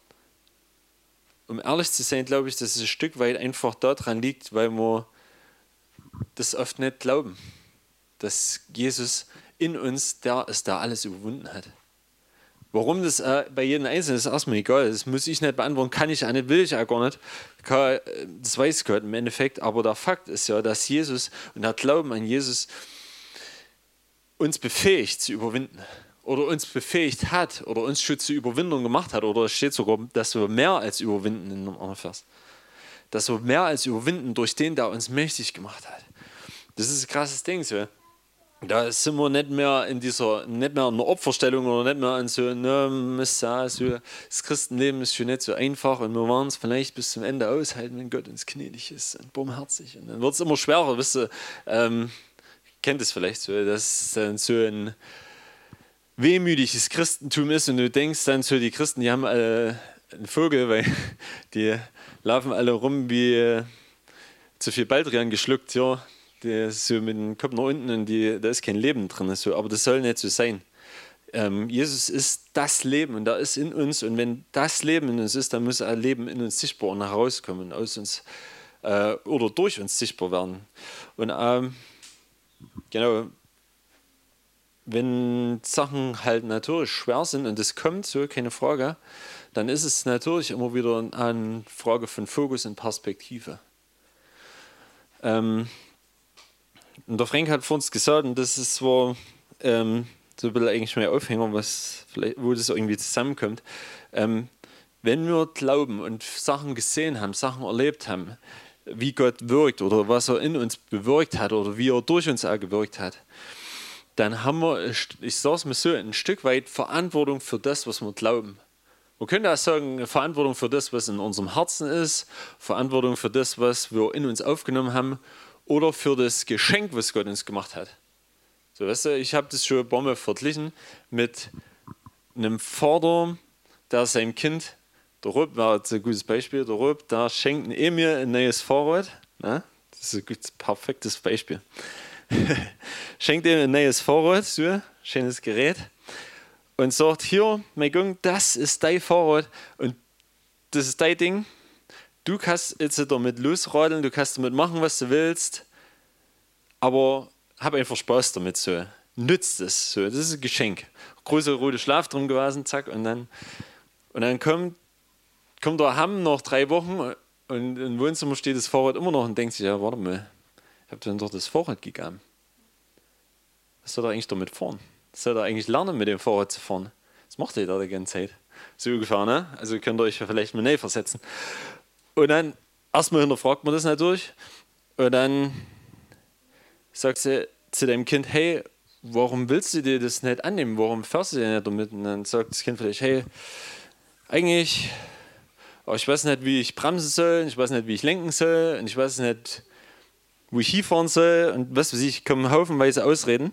um ehrlich zu sein, glaube ich, dass es ein Stück weit einfach daran liegt, weil wir das oft nicht glauben, dass Jesus in uns der ist, der alles überwunden hat. Warum das äh, bei jedem Einzelnen ist, ist erstmal egal. Das muss ich nicht beantworten, kann ich auch nicht, will ich auch gar nicht. Kann, das weiß Gott im Endeffekt. Aber der Fakt ist ja, dass Jesus und der Glauben an Jesus uns befähigt zu überwinden. Oder uns befähigt hat. Oder uns schon zur Überwindung gemacht hat. Oder es steht sogar, dass wir mehr als überwinden in einem anderen Vers. Dass wir mehr als überwinden durch den, der uns mächtig gemacht hat. Das ist ein krasses Ding. So. Da sind wir nicht mehr in dieser, nicht mehr in einer Opferstellung oder nicht mehr an so, ne, so, das Christenleben ist schon nicht so einfach und wir wollen es vielleicht bis zum Ende aushalten, wenn Gott uns gnädig ist und barmherzig. Und dann wird es immer schwerer, wisst ihr, ähm, kennt es vielleicht so, dass dann so ein wehmütiges Christentum ist und du denkst dann so, die Christen, die haben alle einen Vogel, weil die laufen alle rum wie äh, zu viel Baldrian geschluckt, ja. Der ist so mit dem Kopf nach unten und die, da ist kein Leben drin. So. Aber das soll nicht so sein. Ähm, Jesus ist das Leben und da ist in uns. Und wenn das Leben in uns ist, dann muss ein Leben in uns sichtbar und herauskommen, aus uns äh, oder durch uns sichtbar werden. Und ähm, genau, wenn Sachen halt natürlich schwer sind und das kommt, so keine Frage, dann ist es natürlich immer wieder eine Frage von Fokus und Perspektive. Ähm, Und der Frank hat vor uns gesagt, und das ist zwar ähm, so ein bisschen eigentlich mein Aufhänger, was vielleicht, wo das irgendwie zusammenkommt. Ähm, wenn wir glauben und Sachen gesehen haben, Sachen erlebt haben, wie Gott wirkt oder was er in uns bewirkt hat oder wie er durch uns auch gewirkt hat, dann haben wir, ich sage es mal so, ein Stück weit Verantwortung für das, was wir glauben. Man könnte auch sagen, Verantwortung für das, was in unserem Herzen ist, Verantwortung für das, was wir in uns aufgenommen haben, oder für das Geschenk, was Gott uns gemacht hat. So, weißt du, ich habe das schon ein paar Mal verglichen mit einem Vater, der seinem Kind, der Rob war jetzt ein gutes Beispiel, der Rob, der schenkt Emil ein neues Fahrrad. Ne? Das ist ein gutes, perfektes Beispiel. Schenkt ihm ein neues Fahrrad, so ein schönes Gerät, und sagt, hier, mein Junge, das ist dein Fahrrad und das ist dein Ding. Du kannst jetzt damit losradeln, du kannst damit machen, was du willst, aber hab einfach Spaß damit. So. Nützt es. So. Das ist ein Geschenk. Großer roter Schlaf drum gewesen, zack, und dann, und dann kommt, kommt der Hamm nach drei Wochen und im Wohnzimmer steht das Fahrrad immer noch und denkt sich, ja, warte mal, ich habe dann doch das Fahrrad gegeben. Was soll er eigentlich damit fahren? Was soll er eigentlich lernen, mit dem Fahrrad zu fahren? Das macht er da die ganze Zeit. So ungefähr, ne? Also könnt ihr euch vielleicht mal neu versetzen. Und dann, erstmal hinterfragt man das natürlich. Und dann sagt sie zu deinem Kind, hey, warum willst du dir das nicht annehmen? Warum fährst du dir nicht damit? Und dann sagt das Kind vielleicht, hey, eigentlich, oh, ich weiß nicht, wie ich bremsen soll, ich weiß nicht, wie ich lenken soll, und ich weiß nicht, wo ich hinfahren soll. Und was weiß ich, kommen haufenweise Ausreden.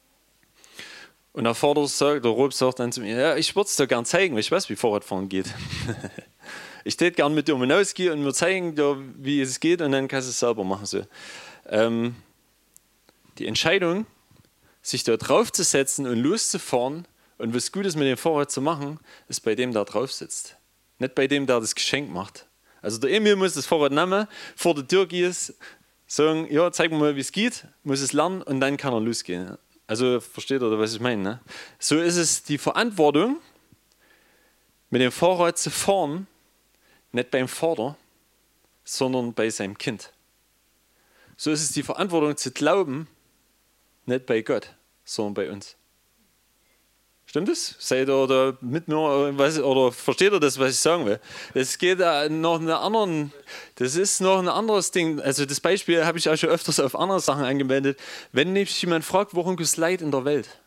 Und der Vater sagt, der Rob sagt dann zu mir, ja, ich würde es dir gern zeigen, weil ich weiß, wie Fahrradfahren geht. Ich würde gerne mit dir hinausgehen und mir zeigen, dir, wie es geht, und dann kannst du es selber machen. So. Ähm, die Entscheidung, sich da drauf zu setzen und loszufahren und was Gutes mit dem Fahrrad zu machen, ist bei dem, der drauf sitzt. Nicht bei dem, der das Geschenk macht. Also der Emil muss das Fahrrad nehmen, vor der Tür gehen, sagen, ja, zeig mir mal, wie es geht, muss es lernen und dann kann er losgehen. Also versteht ihr, was ich meine? Ne? So ist es die Verantwortung, mit dem Fahrrad zu fahren, nicht beim Vater, sondern bei seinem Kind. So ist es die Verantwortung zu glauben, nicht bei Gott, sondern bei uns. Stimmt das? Seid ihr da mit mir, was, oder versteht ihr das, was ich sagen will? Das geht noch einen anderen, das ist noch ein anderes Ding. Also das Beispiel habe ich auch schon öfters auf andere Sachen angewendet. Wenn nämlich jemand fragt, warum gibt es Leid in der Welt?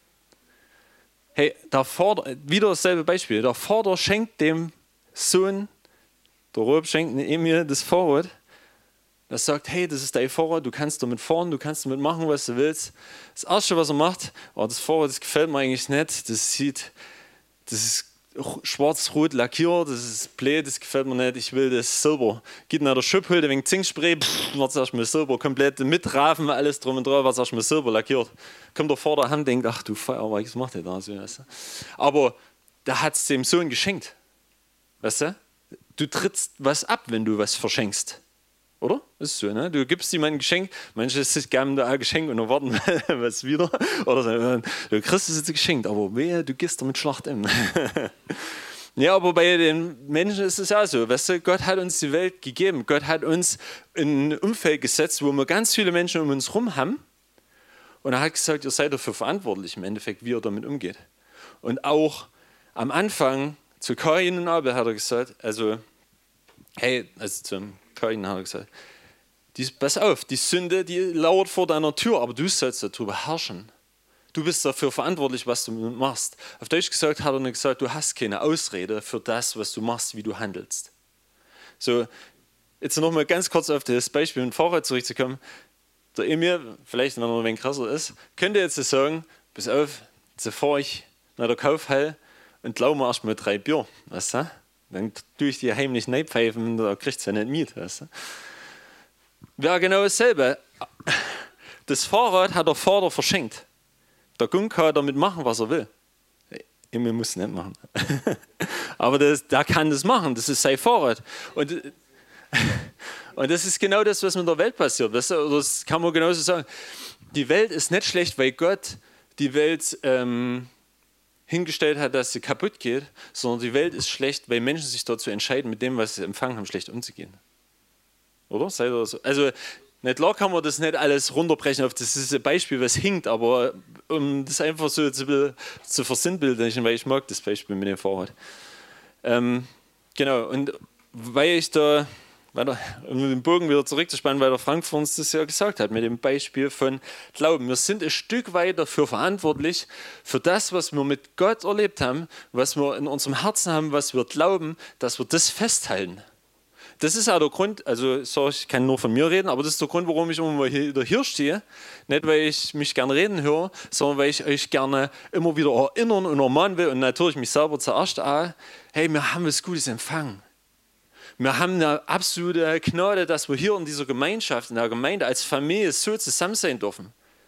Hey, der Vater, wieder dasselbe Beispiel. Der Vater schenkt dem Sohn, der Rob schenkt Emil das Fahrrad. Er sagt, hey, das ist dein Fahrrad, du kannst damit fahren, du kannst damit machen, was du willst. Das Erste, was er macht, oh, das Fahrrad, das gefällt mir eigentlich nicht, das sieht, das ist schwarz-rot lackiert, das ist blöd, das gefällt mir nicht, ich will das Silber. Geht nach der Schub, holt ein wenig Zinkspray, pff, wird erstmal Silber, komplett mit Rafen, alles drum und dran, wird erstmal Silber lackiert. Kommt der vor der Hand, denkt, ach du Feuerwerk, was macht der da so? Weißt du? Aber der hat es dem Sohn geschenkt. Weißt du? Du trittst was ab, wenn du was verschenkst. Oder? Ist so, ne? Du gibst jemandem ein Geschenk, manche geben da ein Geschenk und erwarten was wieder. Oder so, du kriegst es jetzt geschenkt, aber wehe, du gehst damit Schlacht im. Ja, aber bei den Menschen ist es ja so, weißt du, Gott hat uns die Welt gegeben. Gott hat uns in ein Umfeld gesetzt, wo wir ganz viele Menschen um uns herum haben. Und er hat gesagt, ihr seid dafür verantwortlich, im Endeffekt, wie ihr damit umgeht. Und auch am Anfang zu Kain und Abel hat er gesagt, also, hey, also zum Kain hat er gesagt, die, pass auf, die Sünde, die lauert vor deiner Tür, aber du sollst darüber herrschen. Du bist dafür verantwortlich, was du machst. Auf Deutsch gesagt hat er nicht gesagt, du hast keine Ausrede für das, was du machst, wie du handelst. So, jetzt noch mal ganz kurz auf das Beispiel mit dem Fahrrad zurückzukommen. Der Emil, vielleicht wenn er ein wenig krasser ist, könnte jetzt sagen, pass auf, jetzt fahre ich nach der Kaufhalle und lau mir erstmal drei Bier. Weißt du? Dann tue ich die heimlich reinpfeifen, da kriegt es ja nicht mit. Weißt du? Wäre genau dasselbe. Das Fahrrad hat der Vater verschenkt. Der Gung kann damit machen, was er will. Emil muss es nicht machen. Aber das, der kann das machen, das ist sein Fahrrad. Und, und das ist genau das, was mit der Welt passiert. Weißt du? Oder das kann man genauso sagen. Die Welt ist nicht schlecht, weil Gott die Welt ähm, hingestellt hat, dass sie kaputt geht, sondern die Welt ist schlecht, weil Menschen sich dazu entscheiden, mit dem, was sie empfangen haben, schlecht umzugehen. Oder? Seid ihr so? Also, nicht klar kann man das nicht alles runterbrechen auf das ist ein Beispiel, was hinkt, aber um das einfach so zu, zu versinnbildlichen, weil ich mag das Beispiel mit dem Fahrrad. Ähm, genau, und weil ich da, weiter, um den Bogen wieder zurückzuspannen, weil der Frank vor uns das ja gesagt hat, mit dem Beispiel von Glauben. Wir sind ein Stück weit dafür verantwortlich, für das, was wir mit Gott erlebt haben, was wir in unserem Herzen haben, was wir glauben, dass wir das festhalten. Das ist auch der Grund, also ich kann nur von mir reden, aber das ist der Grund, warum ich immer mal hier, hier stehe. Nicht, weil ich mich gerne reden höre, sondern weil ich euch gerne immer wieder erinnern und ermahnen will und natürlich mich selber zuerst auch, hey, wir haben was Gutes empfangen. Wir haben eine absolute Gnade, dass wir hier in dieser Gemeinschaft, in der Gemeinde als Familie so zusammen sein dürfen.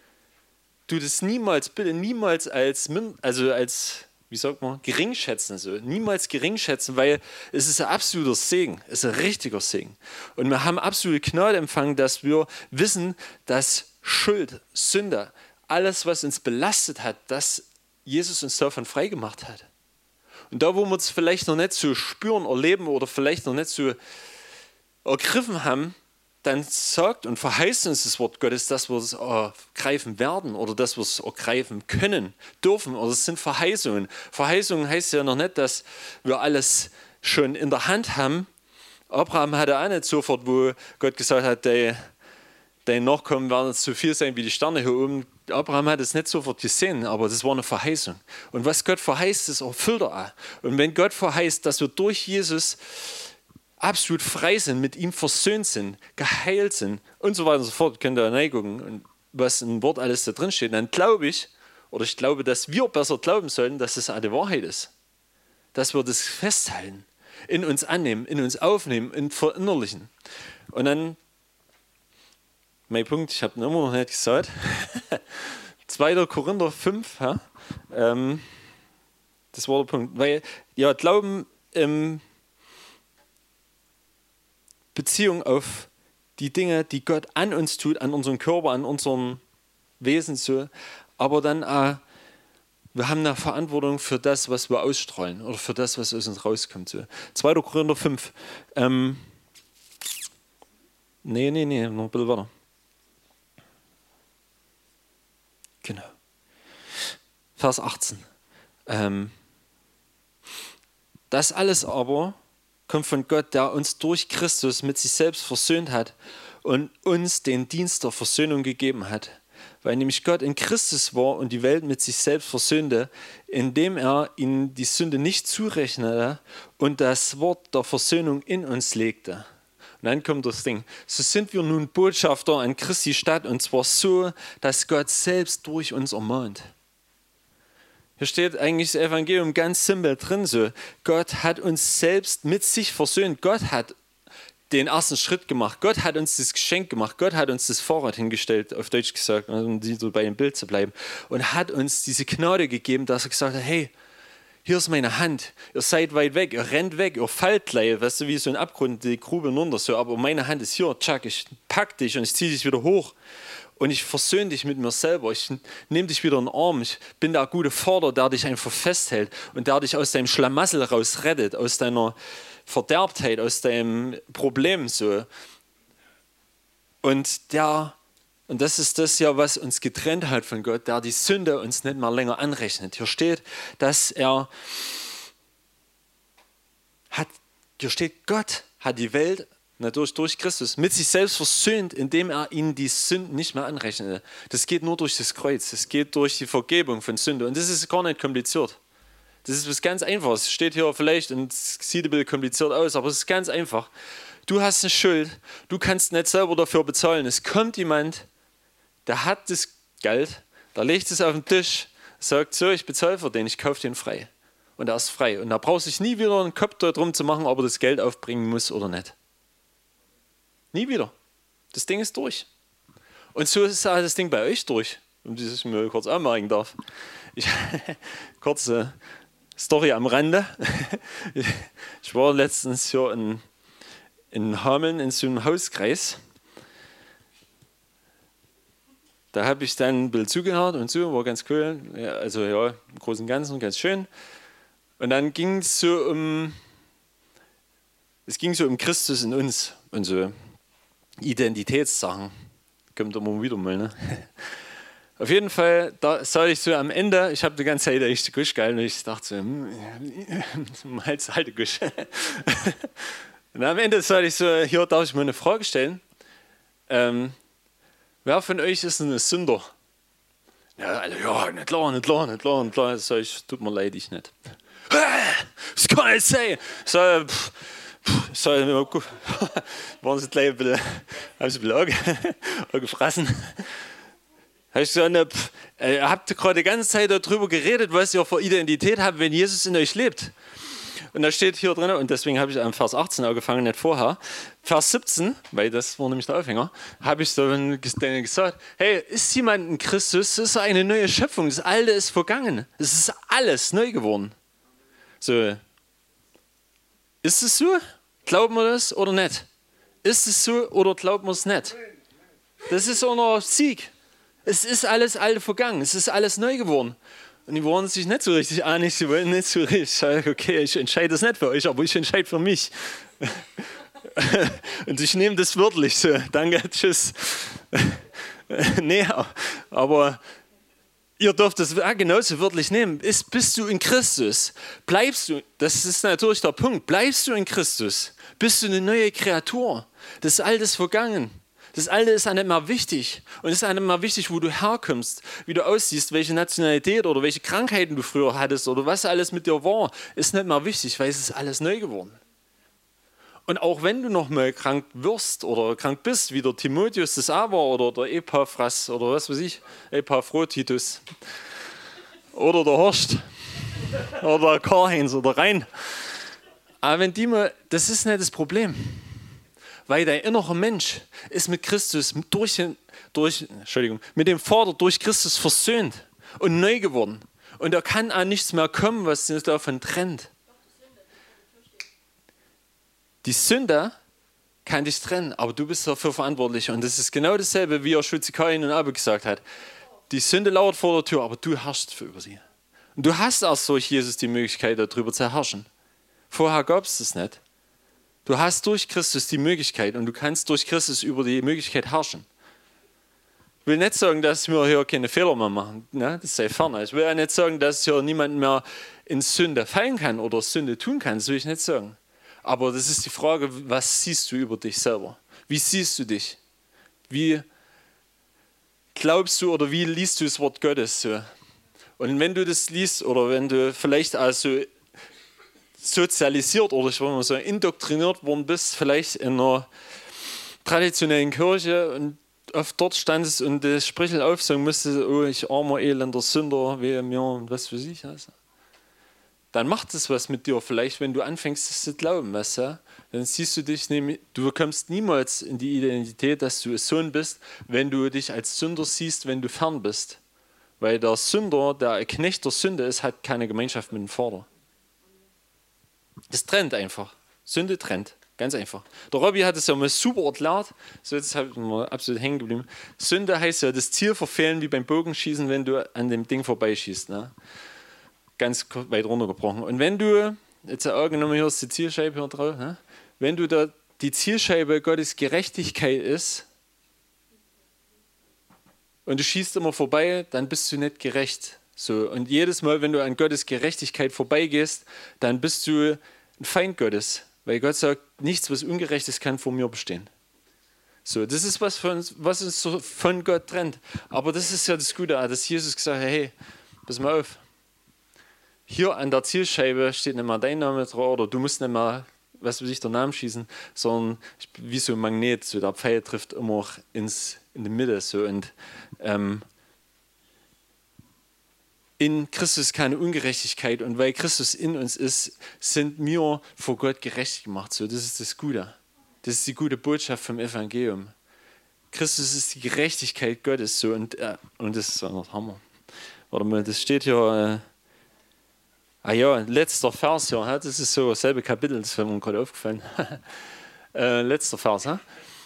Du das niemals, bitte niemals als, also als wie sagt man, geringschätzen. So. Niemals geringschätzen, weil es ist ein absoluter Segen, es ist ein richtiger Segen. Und wir haben absolute Gnade empfangen, dass wir wissen, dass Schuld, Sünde, alles, was uns belastet hat, dass Jesus uns davon freigemacht hat. Und da, wo wir es vielleicht noch nicht so spüren, erleben oder vielleicht noch nicht so ergriffen haben, dann sagt und verheißt uns das Wort Gottes, dass wir es ergreifen werden oder dass wir es ergreifen können, dürfen. Oder es sind Verheißungen. Verheißungen heißt ja noch nicht, dass wir alles schon in der Hand haben. Abraham hatte auch nicht sofort, wo Gott gesagt hat, dein, dein Nachkommen werden so viel sein wie die Sterne hier oben. Abraham hat es nicht sofort gesehen, aber das war eine Verheißung. Und was Gott verheißt, das erfüllt er auch. Und wenn Gott verheißt, dass wir durch Jesus absolut frei sind, mit ihm versöhnt sind, geheilt sind und so weiter und so fort, könnt ihr reingucken, was im Wort alles da drin steht, dann glaube ich, oder ich glaube, dass wir besser glauben sollten, dass das eine Wahrheit ist. Dass wir das festhalten, in uns annehmen, in uns aufnehmen, in verinnerlichen. Und dann, mein Punkt, ich habe ihn immer noch nicht gesagt, zweiter Korinther fünf, ja, ähm, das war der Punkt, weil, ja, Glauben im Beziehung auf die Dinge, die Gott an uns tut, an unseren Körper, an unserem Wesen so, aber dann auch, wir haben eine Verantwortung für das, was wir ausstrahlen oder für das, was aus uns rauskommt. So. zweiter Korinther fünf. Ähm, nee, nee, nee, noch ein bisschen weiter. Genau. Vers achtzehn. Ähm, das alles aber kommt von Gott, der uns durch Christus mit sich selbst versöhnt hat und uns den Dienst der Versöhnung gegeben hat. Weil nämlich Gott in Christus war und die Welt mit sich selbst versöhnte, indem er ihnen die Sünde nicht zurechnete und das Wort der Versöhnung in uns legte. Und dann kommt das Ding. So sind wir nun Botschafter an Christi Stadt und zwar so, dass Gott selbst durch uns ermahnt. Hier steht eigentlich das Evangelium ganz simpel drin so. Gott hat uns selbst mit sich versöhnt. Gott hat den ersten Schritt gemacht. Gott hat uns das Geschenk gemacht. Gott hat uns das Vorrat hingestellt, auf Deutsch gesagt, um so bei dem Bild zu bleiben. Und hat uns diese Gnade gegeben, dass er gesagt hat, hey, hier ist meine Hand. Ihr seid weit weg, ihr rennt weg, ihr fallt gleich, weißt du, wie so ein Abgrund, die Grube runter, so. Aber meine Hand ist hier, tschack, ich pack dich und ich ziehe dich wieder hoch. Und ich versöhne dich mit mir selber. Ich nehme dich wieder in den Arm. Ich bin der gute Vater, der dich einfach festhält und der dich aus deinem Schlamassel raus rettet, aus deiner Verderbtheit, aus deinem Problem. So. Und, der, und das ist das ja, was uns getrennt hat von Gott, der die Sünde uns nicht mehr länger anrechnet. Hier steht, dass er hat, hier steht, Gott hat die Welt Durch, durch Christus mit sich selbst versöhnt, indem er ihnen die Sünden nicht mehr anrechnete. Das geht nur durch das Kreuz. Das geht durch die Vergebung von Sünde. Und das ist gar nicht kompliziert. Das ist was ganz Einfaches. Es steht hier vielleicht und es sieht ein bisschen kompliziert aus, aber es ist ganz einfach. Du hast eine Schuld. Du kannst nicht selber dafür bezahlen. Es kommt jemand, der hat das Geld, der legt es auf den Tisch, sagt so, ich bezahle für den, ich kaufe den frei. Und er ist frei. Und da braucht sich nie wieder einen Kopf darum zu machen, ob er das Geld aufbringen muss oder nicht. Nie wieder. Das Ding ist durch. Und so ist das Ding bei euch durch, um das ich mir kurz anmerken darf. Ich, kurze Story am Rande. Ich war letztens hier in, in Hameln in so einem Hauskreis. Da habe ich dann ein Bild zugehört und so, war ganz cool. Ja, also ja, im Großen und Ganzen ganz schön. Und dann ging es so um, es ging so um Christus in uns und so. Identitätssachen. Kommt immer wieder mal, ne? Auf jeden Fall, da soll ich so am Ende, ich habe die ganze Zeit echt Gusch gehalten und ich dachte so, hm, Hals, halte Gusch. Und am Ende soll ich so, hier darf ich mal eine Frage stellen. Ähm, wer von euch ist ein Sünder? Ja, alle, ja, nicht klar, nicht klar, nicht klar, nicht klar. Das sag ich, tut mir leid, ich nicht. Das kann nicht sein. So, pff, So, waren sie gleich ein bisschen, haben sie ein bisschen angefressen. Habe ich gesagt, pff, ihr habt gerade die ganze Zeit darüber geredet, was ihr für Identität habt, wenn Jesus in euch lebt. Und da steht hier drin, und deswegen habe ich am Vers achtzehn angefangen, nicht vorher, Vers siebzehn, weil das war nämlich der Aufhänger, habe ich so gesagt, hey, ist jemand in Christus, das ist eine neue Schöpfung, das Alte ist vergangen, es ist alles neu geworden. So, ist es so? Glauben wir das oder nicht? Ist es so oder glauben wir es nicht? Das ist unser Sieg. Es ist alles Alte vergangen, es ist alles neu geworden. Und die waren sich nicht so richtig einig, sie wollen nicht so richtig sagen, okay, ich entscheide das nicht für euch, aber ich entscheide für mich. Und ich nehme das wörtlich so, danke, tschüss. Nee, aber ihr dürft das genauso wörtlich nehmen. Ist, bist du in Christus? Bleibst du, das ist natürlich der Punkt, bleibst du in Christus? Bist du eine neue Kreatur? Das Alte ist vergangen. Das Alte ist nicht mehr wichtig. Und es ist nicht mehr wichtig, wo du herkommst, wie du aussiehst, welche Nationalität oder welche Krankheiten du früher hattest oder was alles mit dir war, ist nicht mehr wichtig, weil es ist alles neu geworden. Und auch wenn du noch mal krank wirst oder krank bist, wie der Timotheus das auch war oder der Epaphras oder was weiß ich, Epaphroditus oder der Horst oder der Karl-Heinz oder Rhein. Aber wenn die mal, das ist nicht das Problem. Weil dein innerer Mensch ist mit Christus, durch, durch, Entschuldigung, mit dem Vater durch Christus versöhnt und neu geworden. Und da kann auch nichts mehr kommen, was uns davon trennt. Die Sünde kann dich trennen, aber du bist dafür verantwortlich. Und das ist genau dasselbe, wie er Schulzikain und Abel gesagt hat. Die Sünde lauert vor der Tür, aber du herrschst für über sie. Und du hast erst durch Jesus die Möglichkeit, darüber zu herrschen. Vorher gab es das nicht. Du hast durch Christus die Möglichkeit und du kannst durch Christus über die Möglichkeit herrschen. Ich will nicht sagen, dass wir hier keine Fehler mehr machen. Ne? Das sei fern. Ich will auch nicht sagen, dass hier niemand mehr in Sünde fallen kann oder Sünde tun kann. Das will ich nicht sagen. Aber das ist die Frage, was siehst du über dich selber? Wie siehst du dich? Wie glaubst du oder wie liest du das Wort Gottes so? Und wenn du das liest oder wenn du vielleicht also sozialisiert oder ich will mal sagen, indoktriniert worden bist, vielleicht in einer traditionellen Kirche und oft dort standest und das Sprichel aufsagen musstest, oh, ich armer, elender Sünder, wehe mir und was für sich. Also. Dann macht es was mit dir. Vielleicht, wenn du anfängst, das zu glauben, weißt du? Dann siehst du dich, nämlich, du kommst niemals in die Identität, dass du ein Sohn bist, wenn du dich als Sünder siehst, wenn du fern bist. Weil der Sünder, der ein Knecht der Sünde ist, hat keine Gemeinschaft mit dem Vater. Das trennt einfach. Sünde trennt. Ganz einfach. Der Robby hat es ja mal super erklärt. So, jetzt habe ich mal absolut hängen geblieben. Sünde heißt ja das Ziel verfehlen, wie beim Bogenschießen, wenn du an dem Ding vorbeischießt. Ne? Ganz weit runtergebrochen. Und wenn du, jetzt angenommen, hier ist die Zielscheibe hier drauf, ne? Wenn du da die Zielscheibe Gottes Gerechtigkeit ist und du schießt immer vorbei, dann bist du nicht gerecht. So, und jedes Mal, wenn du an Gottes Gerechtigkeit vorbeigehst, dann bist du ein Feind Gottes. Weil Gott sagt, nichts, was Ungerechtes kann vor mir bestehen. So, das ist was, von, was uns so von Gott trennt. Aber das ist ja das Gute, dass Jesus gesagt hat, hey, pass mal auf. Hier an der Zielscheibe steht nicht mehr dein Name drauf oder du musst nicht mehr, was weiß ich, der Namen schießen, sondern wie so ein Magnet, so der Pfeil trifft immer ins, in die Mitte. So, und ähm, in Christus keine Ungerechtigkeit und weil Christus in uns ist, sind wir vor Gott gerecht gemacht. So, das ist das Gute. Das ist die gute Botschaft vom Evangelium. Christus ist die Gerechtigkeit Gottes. So, und, äh, und das ist noch Hammer. Warte mal, das steht hier. Äh, ah ja, letzter Vers hier. Ja, das ist so dasselbe Kapitel, das ist mir gerade aufgefallen. äh, letzter Vers. Ja?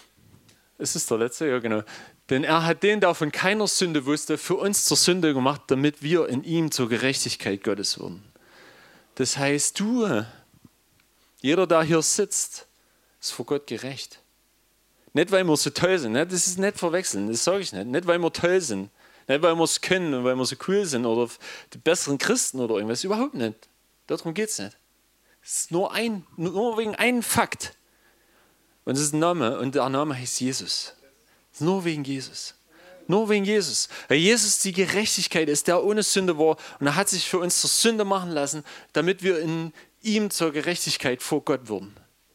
Ist es der letzte? Ja, genau. Denn er hat den, der von keiner Sünde wusste, für uns zur Sünde gemacht, damit wir in ihm zur Gerechtigkeit Gottes wurden. Das heißt, du, jeder, der hier sitzt, ist vor Gott gerecht. Nicht, weil wir so toll sind, ne? Das ist nicht verwechseln, das sage ich nicht. Nicht, weil wir toll sind, nicht, weil wir es können und weil wir so cool sind oder die besseren Christen oder irgendwas, überhaupt nicht. Darum geht es nicht. Es ist nur, ein, nur wegen einem Fakt. Und das ist ein Name und der Name heißt Jesus. Nur wegen Jesus. Nur wegen Jesus. Weil Jesus die Gerechtigkeit ist, der ohne Sünde war und er hat sich für uns zur Sünde machen lassen, damit wir in ihm zur Gerechtigkeit vor Gott wurden.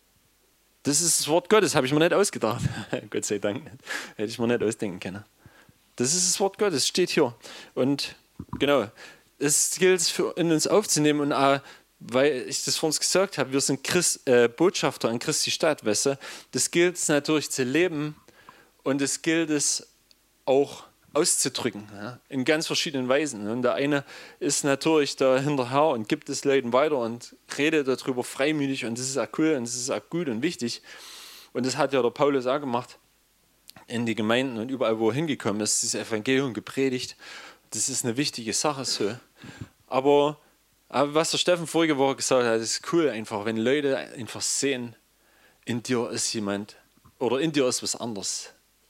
Das ist das Wort Gottes, habe ich mir nicht ausgedacht. Gott sei Dank nicht. Hätte ich mir nicht ausdenken können. Das ist das Wort Gottes, steht hier. Und genau, es gilt für in uns aufzunehmen und auch, weil ich das vor uns gesagt habe, wir sind Christ, äh, Botschafter an Christi Stadt, weißt du? Das gilt es natürlich zu leben. Und es gilt es auch auszudrücken, ja, in ganz verschiedenen Weisen. Und der eine ist natürlich da hinterher und gibt es Leuten weiter und redet darüber freimütig und das ist auch cool und das ist auch gut und wichtig. Und das hat ja der Paulus auch gemacht in die Gemeinden und überall, wo er hingekommen ist, das Evangelium gepredigt. Das ist eine wichtige Sache so. Aber, aber was der Steffen vorige Woche gesagt hat, ist cool einfach, wenn Leute einfach sehen, in dir ist jemand oder in dir ist was anderes.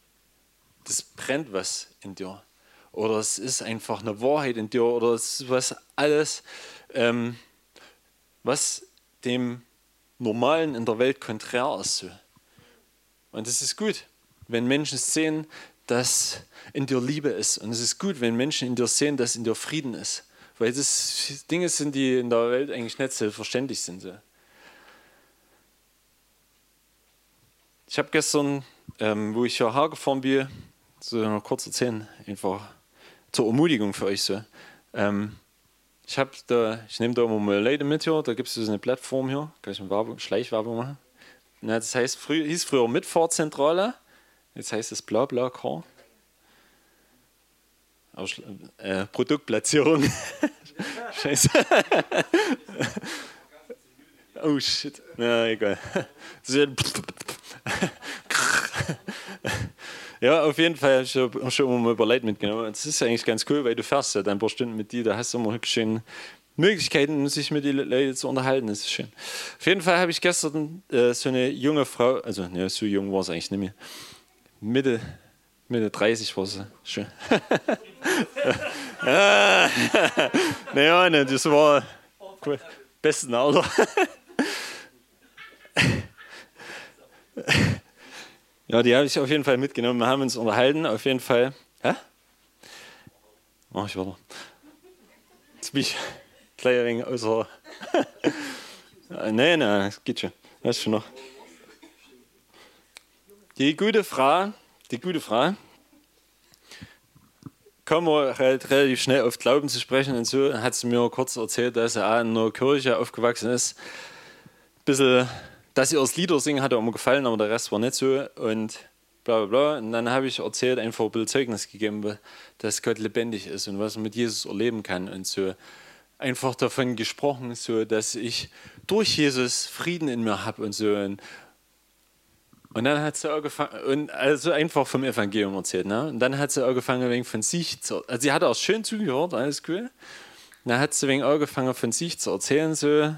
Das brennt was in dir. Oder es ist einfach eine Wahrheit in dir. Oder es ist was alles, ähm, was dem Normalen in der Welt konträr ist. So. Und es ist gut, wenn Menschen sehen, dass in dir Liebe ist. Und es ist gut, wenn Menschen in dir sehen, dass in dir Frieden ist. Weil das Dinge sind, die in der Welt eigentlich nicht selbstverständlich sind. So. Ich habe gestern, ähm, wo ich hierher gefahren bin, so noch kurz erzählen, einfach zur Ermutigung für euch so. Ähm, ich habe da, ich nehme da immer mal Leute mit hier, da gibt es so eine Plattform hier, kann ich eine Werbung, Schleichwerbung machen. Na, das heißt, früh, hieß früher Mitfahrzentrale, jetzt heißt es BlaBlaCar. Äh, Produktplatzierung. Scheiße. Oh shit. Na, egal. Ja, auf jeden Fall habe ich schon, schon mal über Leute mitgenommen. Das ist eigentlich ganz cool, weil du fährst ja dann ein paar Stunden mit dir, da hast du immer schön Möglichkeiten, sich mit den Leuten zu unterhalten. Das ist schön. Auf jeden Fall habe ich gestern äh, so eine junge Frau, also ne, so jung war es eigentlich nicht mehr, Mitte, Mitte dreißig war sie schon. Ja, naja, ne, das war cool. Besten Alter. Ja, die habe ich auf jeden Fall mitgenommen. Wir haben uns unterhalten, auf jeden Fall. Hä? Mach ich weiter. Jetzt bin ich gleich ein wenig außer. Nein, nein, das geht schon. Das ist schon noch. Die gute Frau, die gute Frau, kam er halt relativ schnell auf Glauben zu sprechen und so. Hat sie mir kurz erzählt, dass er auch in einer Kirche aufgewachsen ist. Ein bisschen, dass ihr das Lieder singen hat er immer gefallen, aber der Rest war nicht so. Und bla bla bla. Und dann habe ich erzählt, einfach ein bisschen Zeugnis gegeben, dass Gott lebendig ist und was man mit Jesus erleben kann und so. Einfach davon gesprochen, so dass ich durch Jesus Frieden in mir habe und so. Und Und dann hat sie angefangen, und also einfach vom Evangelium erzählt, ne? Und dann hat sie angefangen, ein wenig von sich zu, also sie hat auch schön zugehört, alles cool. Und dann hat sie ein wenig angefangen, von sich zu erzählen, so,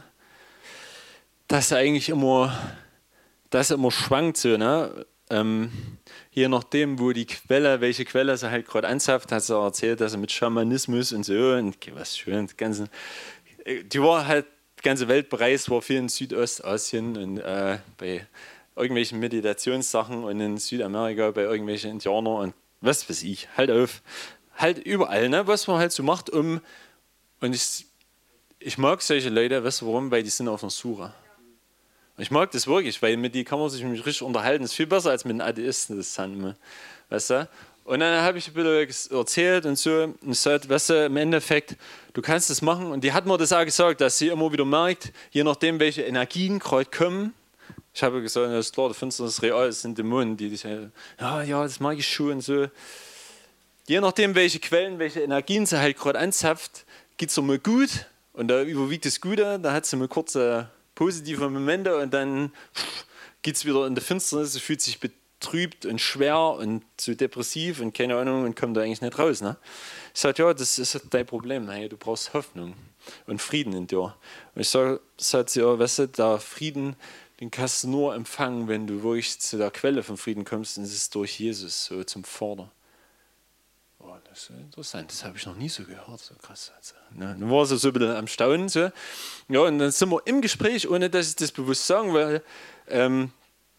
dass er eigentlich immer, dass er immer schwankt, so, ne? Ähm, je nachdem, wo die Quelle, welche Quelle sie halt gerade anzapft, hat sie auch erzählt, dass er mit Schamanismus und so, und was schön, die ganzen, die war halt, die ganze Welt bereist, war viel in Südostasien und äh, bei irgendwelchen Meditationssachen und in Südamerika bei irgendwelchen Indianern und was weiß ich, halt auf, halt überall, ne, was man halt so macht, um, und ich, ich mag solche Leute, weißt du warum, weil die sind auf einer Suche. Ich mag das wirklich, weil mit denen kann man sich richtig unterhalten, das ist viel besser als mit den Atheisten, das sind, weißt du. Und dann habe ich ein bisschen erzählt und so, und gesagt, weißt du, im Endeffekt, du kannst das machen, und die hat mir das auch gesagt, dass sie immer wieder merkt, je nachdem, welche Energien gerade kommen. Ich habe gesagt, das ist klar, du findest das real, es sind Dämonen, die dich, ja, ja, das mag ich schon und so. Je nachdem, welche Quellen, welche Energien sie halt gerade anzapft, geht es immer gut und da überwiegt das Gute, da hat sie mal kurze positive Momente und dann geht es wieder in die Finsternis, sie fühlt sich betrübt und schwer und so depressiv und keine Ahnung und kommt da eigentlich nicht raus. Ne? Ich sage, ja, das ist dein Problem, hey, du brauchst Hoffnung und Frieden in dir. Und ich sage, sagt sie, ja, weißt du, der Frieden, den kannst du nur empfangen, wenn du wirklich zu der Quelle von Frieden kommst, und es ist durch Jesus, so zum Vater. Oh, das ist interessant, das habe ich noch nie so gehört, so krass. Also, ne? Dann war sie so ein bisschen am Staunen. So. Ja, und dann sind wir im Gespräch, ohne dass ich das bewusst sagen will, ähm,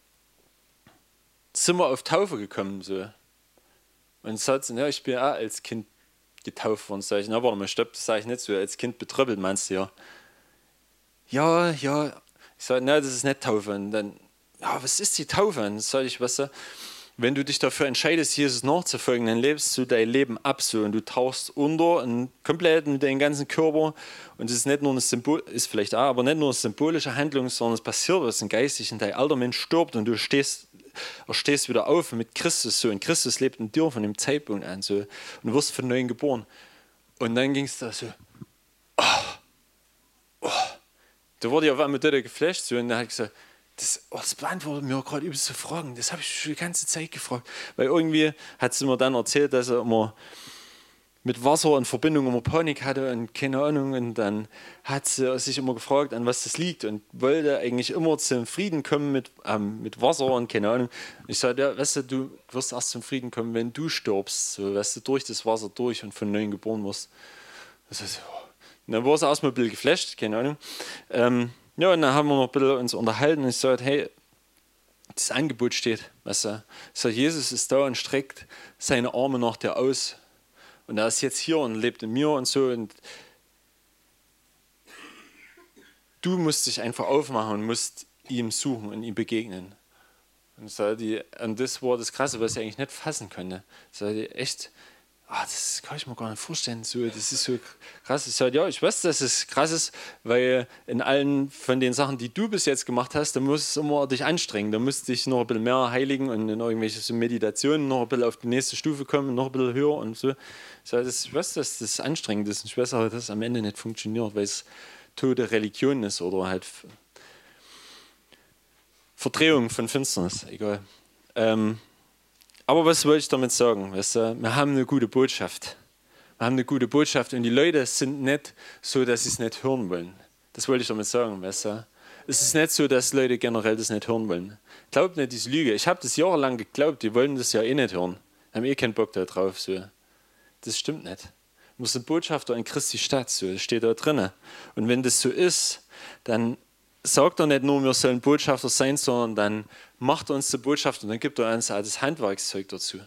sind wir auf Taufe gekommen. So. Und sagt sie, ja, ich bin auch als Kind getauft worden. Sag ich, na warte mal, stopp, das sage ich nicht so, als Kind betröppelt meinst du ja. Ja, ja. Ich sage, nein, das ist nicht Taufe. Und dann, ja, was ist die Taufe? Und dann sage ich, weißt du, wenn du dich dafür entscheidest, Jesus nachzufolgen, dann lebst du dein Leben ab so und du tauchst unter und komplett mit deinem ganzen Körper. Und es ist nicht nur eine Symbol, ist vielleicht auch, aber nicht nur eine symbolische Handlung, sondern es passiert was in geistig und dein alter Mensch stirbt und du stehst, stehst wieder auf mit Christus so und Christus lebt in dir von dem Zeitpunkt an so und du wirst von neuem geboren. Und dann ging es da so, oh, oh. Da wurde ich auf einmal dort geflasht so, und dann hat ich gesagt, das, oh, das beantwortet mir gerade übelst zu Fragen. Das habe ich schon die ganze Zeit gefragt. Weil irgendwie hat sie mir dann erzählt, dass er immer mit Wasser in Verbindung immer Panik hatte und keine Ahnung. Und dann hat sie sich immer gefragt, an was das liegt und wollte eigentlich immer zum Frieden kommen mit, ähm, mit Wasser und keine Ahnung. Ich sagte, ja, weißt du, du wirst erst zum Frieden kommen, wenn du stirbst. So, weißt du, durch das Wasser durch und von neuem geboren wirst. Das heißt, oh. Und dann war sie erstmal ein bisschen geflasht, keine Ahnung. Ähm, ja, und dann haben wir noch ein bisschen uns unterhalten und ich sagte, hey, das Angebot steht. Weißt du? Ich sage, Jesus ist da und streckt seine Arme nach dir aus. Und er ist jetzt hier und lebt in mir und so. Und du musst dich einfach aufmachen und musst ihm suchen und ihm begegnen. Und, so die, und das war das Krasse, was ich eigentlich nicht fassen konnte. So die echt, ah, das kann ich mir gar nicht vorstellen. So, das ist so krass. Ich sage, ja, ich weiß, dass es krass ist, weil in allen von den Sachen, die du bis jetzt gemacht hast, da musst du immer dich anstrengen. Da musst du dich noch ein bisschen mehr heiligen und in irgendwelche so Meditationen noch ein bisschen auf die nächste Stufe kommen, noch ein bisschen höher und so. Ich sage, das, ich weiß, dass das anstrengend ist. Und ich weiß auch, dass es am Ende nicht funktioniert, weil es tote Religion ist oder halt Verdrehung von Finsternis. Egal. Ähm, Aber was wollte ich damit sagen? Weißt du, wir haben eine gute Botschaft. Wir haben eine gute Botschaft und die Leute sind nicht so, dass sie es nicht hören wollen. Das wollte ich damit sagen. Weißt du? Es ist nicht so, dass Leute generell das nicht hören wollen. Glaubt nicht, diese Lüge. Ich habe das jahrelang geglaubt, die wollen das ja eh nicht hören. Haben eh keinen Bock da drauf. So. Das stimmt nicht. Du musst ein Botschafter in Christi Stadt, so. Das steht da drin. Und wenn das so ist, dann sagt er nicht nur, wir sollen Botschafter sein, sondern dann macht er uns zur Botschaft und dann gibt er uns auch das Handwerkszeug dazu.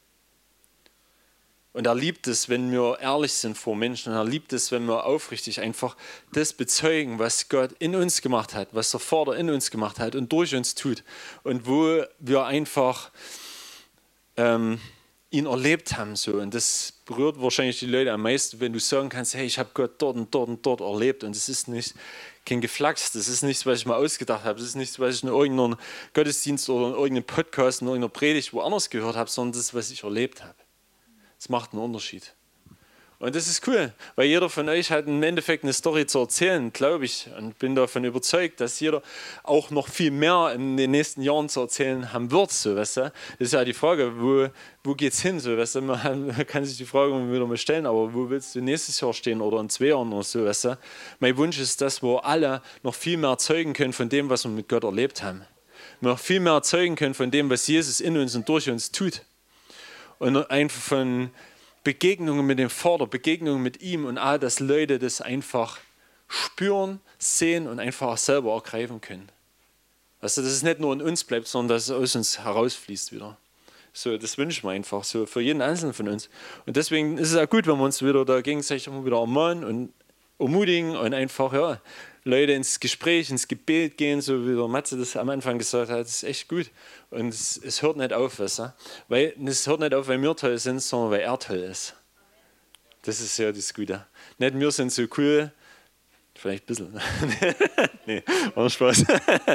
Und er liebt es, wenn wir ehrlich sind vor Menschen. Und er liebt es, wenn wir aufrichtig einfach das bezeugen, was Gott in uns gemacht hat, was der Vater in uns gemacht hat und durch uns tut. Und wo wir einfach ähm, ihn erlebt haben. So. Und das berührt wahrscheinlich die Leute am meisten, wenn du sagen kannst, hey, ich habe Gott dort und dort und dort erlebt. Und es ist nicht kein Geflachs, das ist nichts, was ich mal ausgedacht habe. Das ist nichts, was ich in irgendeinem Gottesdienst oder in irgendeinem Podcast, in irgendeiner Predigt woanders gehört habe, sondern das ist, was ich erlebt habe. Das macht einen Unterschied. Und das ist cool, weil jeder von euch hat im Endeffekt eine Story zu erzählen, glaube ich. Und bin davon überzeugt, dass jeder auch noch viel mehr in den nächsten Jahren zu erzählen haben wird. So, weißt du? Das ist ja die Frage, wo, wo geht es hin? So, weißt du? Man kann sich die Frage wieder mal stellen, aber wo willst du nächstes Jahr stehen oder in zwei Jahren oder so? Weißt du? Mein Wunsch ist, dass wir alle noch viel mehr zeugen können von dem, was wir mit Gott erlebt haben. Wir noch viel mehr zeugen können von dem, was Jesus in uns und durch uns tut. Und einfach von Begegnungen mit dem Vater, Begegnungen mit ihm und all, dass Leute das einfach spüren, sehen und einfach selber ergreifen können. Also, dass es nicht nur in uns bleibt, sondern dass es aus uns herausfließt wieder. So, das wünsche ich mir einfach so für jeden Einzelnen von uns. Und deswegen ist es auch gut, wenn wir uns wieder da gegenseitig immer wieder ermahnen und ermutigen und einfach ja, Leute ins Gespräch, ins Gebet gehen, so wie der Matze das am Anfang gesagt hat. Das ist echt gut. Und es, es hört nicht auf, weißt du? Weil es hört nicht auf, weil wir toll sind, sondern weil er toll ist. Das ist ja das Gute. Nicht wir sind so cool, vielleicht ein bisschen. Nee, war Spaß.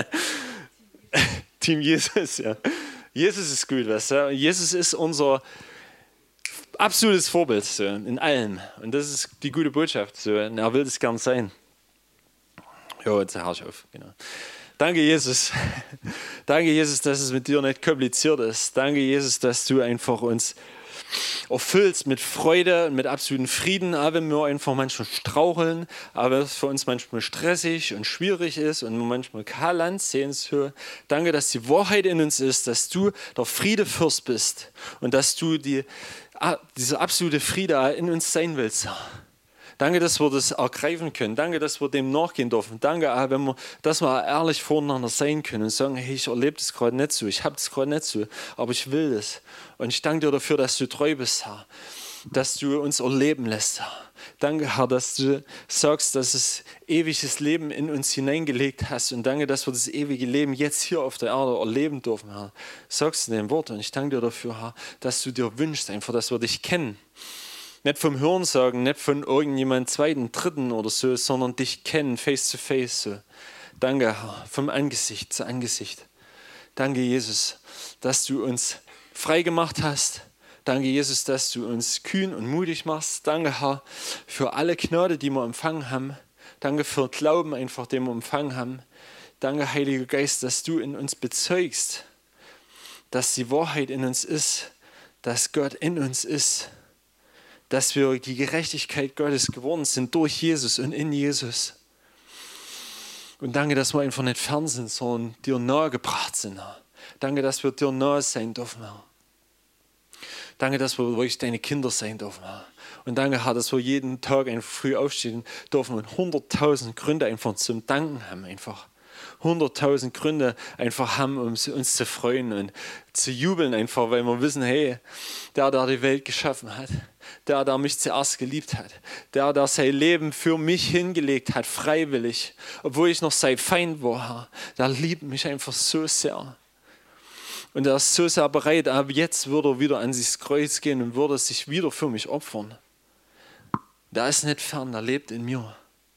Team Jesus, ja. Jesus ist gut, weißt du? Jesus ist unser absolutes Vorbild so, in allem. Und das ist die gute Botschaft. So. Und er will das gern sein. Ja, jetzt hör ich auf. Genau. Danke, Jesus. Danke, Jesus, dass es mit dir nicht kompliziert ist. Danke, Jesus, dass du einfach uns erfüllst mit Freude und mit absolutem Frieden, auch wenn wir einfach manchmal straucheln, aber es für uns manchmal stressig und schwierig ist und wir manchmal kein Land sehen. So. Danke, dass die Wahrheit in uns ist, dass du der Friedefürst bist und dass du die, dieser absolute Friede in uns sein willst. Danke, dass wir das ergreifen können. Danke, dass wir dem nachgehen dürfen. Danke, auch, wenn wir, dass wir ehrlich voneinander sein können und sagen, hey, ich erlebe das gerade nicht so, ich habe das gerade nicht so, aber ich will das. Und ich danke dir dafür, dass du treu bist, Herr, dass du uns erleben lässt, Herr. Danke, Herr, dass du sagst, dass es ewiges Leben in uns hineingelegt hast. Und danke, dass wir das ewige Leben jetzt hier auf der Erde erleben dürfen, Herr. Sagst du in dem Wort. Und ich danke dir dafür, Herr, dass du dir wünschst, einfach, dass wir dich kennen. Nicht vom Hörensagen, nicht von irgendjemand zweiten, dritten oder so, sondern dich kennen, face to face. So. Danke, Herr, vom Angesicht zu Angesicht. Danke, Jesus, dass du uns frei gemacht hast. Danke, Jesus, dass du uns kühn und mutig machst. Danke, Herr, für alle Gnade, die wir empfangen haben. Danke für Glauben, einfach, den wir empfangen haben. Danke, Heiliger Geist, dass du in uns bezeugst, dass die Wahrheit in uns ist, dass Gott in uns ist. Dass wir die Gerechtigkeit Gottes geworden sind durch Jesus und in Jesus. Und danke, dass wir einfach nicht fern sind, sondern dir nahe gebracht sind. Herr. Danke, dass wir dir nahe sein dürfen. Herr. Danke, dass wir wirklich deine Kinder sein dürfen. Herr. Und danke, Herr, dass wir jeden Tag einfach früh aufstehen dürfen und hunderttausend Gründe einfach zum Danken haben. Einfach. hunderttausend Gründe einfach haben, um uns zu freuen und zu jubeln einfach, weil wir wissen, hey, der, der die Welt geschaffen hat, der, der mich zuerst geliebt hat, der, der sein Leben für mich hingelegt hat, freiwillig, obwohl ich noch sein Feind war, der liebt mich einfach so sehr. Und er ist so sehr bereit, aber jetzt würde er wieder an das Kreuz gehen und würde sich wieder für mich opfern. Der ist nicht fern, der lebt in mir.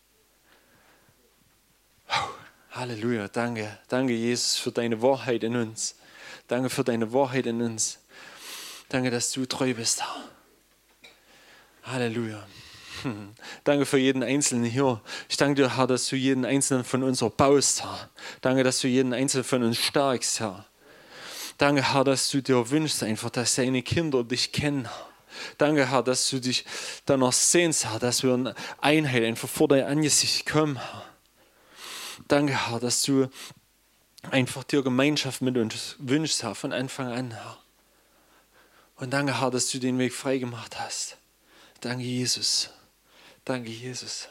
Halleluja, danke. Danke, Jesus, für deine Wahrheit in uns. Danke für deine Wahrheit in uns. Danke, dass du treu bist, Herr. Halleluja. Danke für jeden Einzelnen hier. Ich danke dir, Herr, dass du jeden Einzelnen von uns erbaust, Herr. Danke, dass du jeden Einzelnen von uns stärkst, Herr. Danke, Herr, dass du dir wünschst, einfach, dass deine Kinder dich kennen. Danke, Herr, dass du dich danach sehnst, Herr, dass wir in Einheit einfach vor dein Angesicht kommen, Herr. Danke, Herr, dass du einfach dir Gemeinschaft mit uns wünschst, Herr, von Anfang an, Herr. Und danke, Herr, dass du den Weg frei gemacht hast. Danke, Jesus. Danke, Jesus.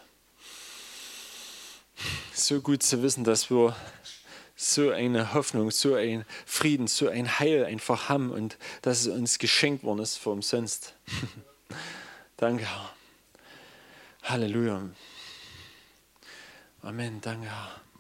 So gut zu wissen, dass wir so eine Hoffnung, so ein Frieden, so ein Heil einfach haben und dass es uns geschenkt worden ist für umsonst. Danke, Herr. Halleluja. Amen. Danke, Herr.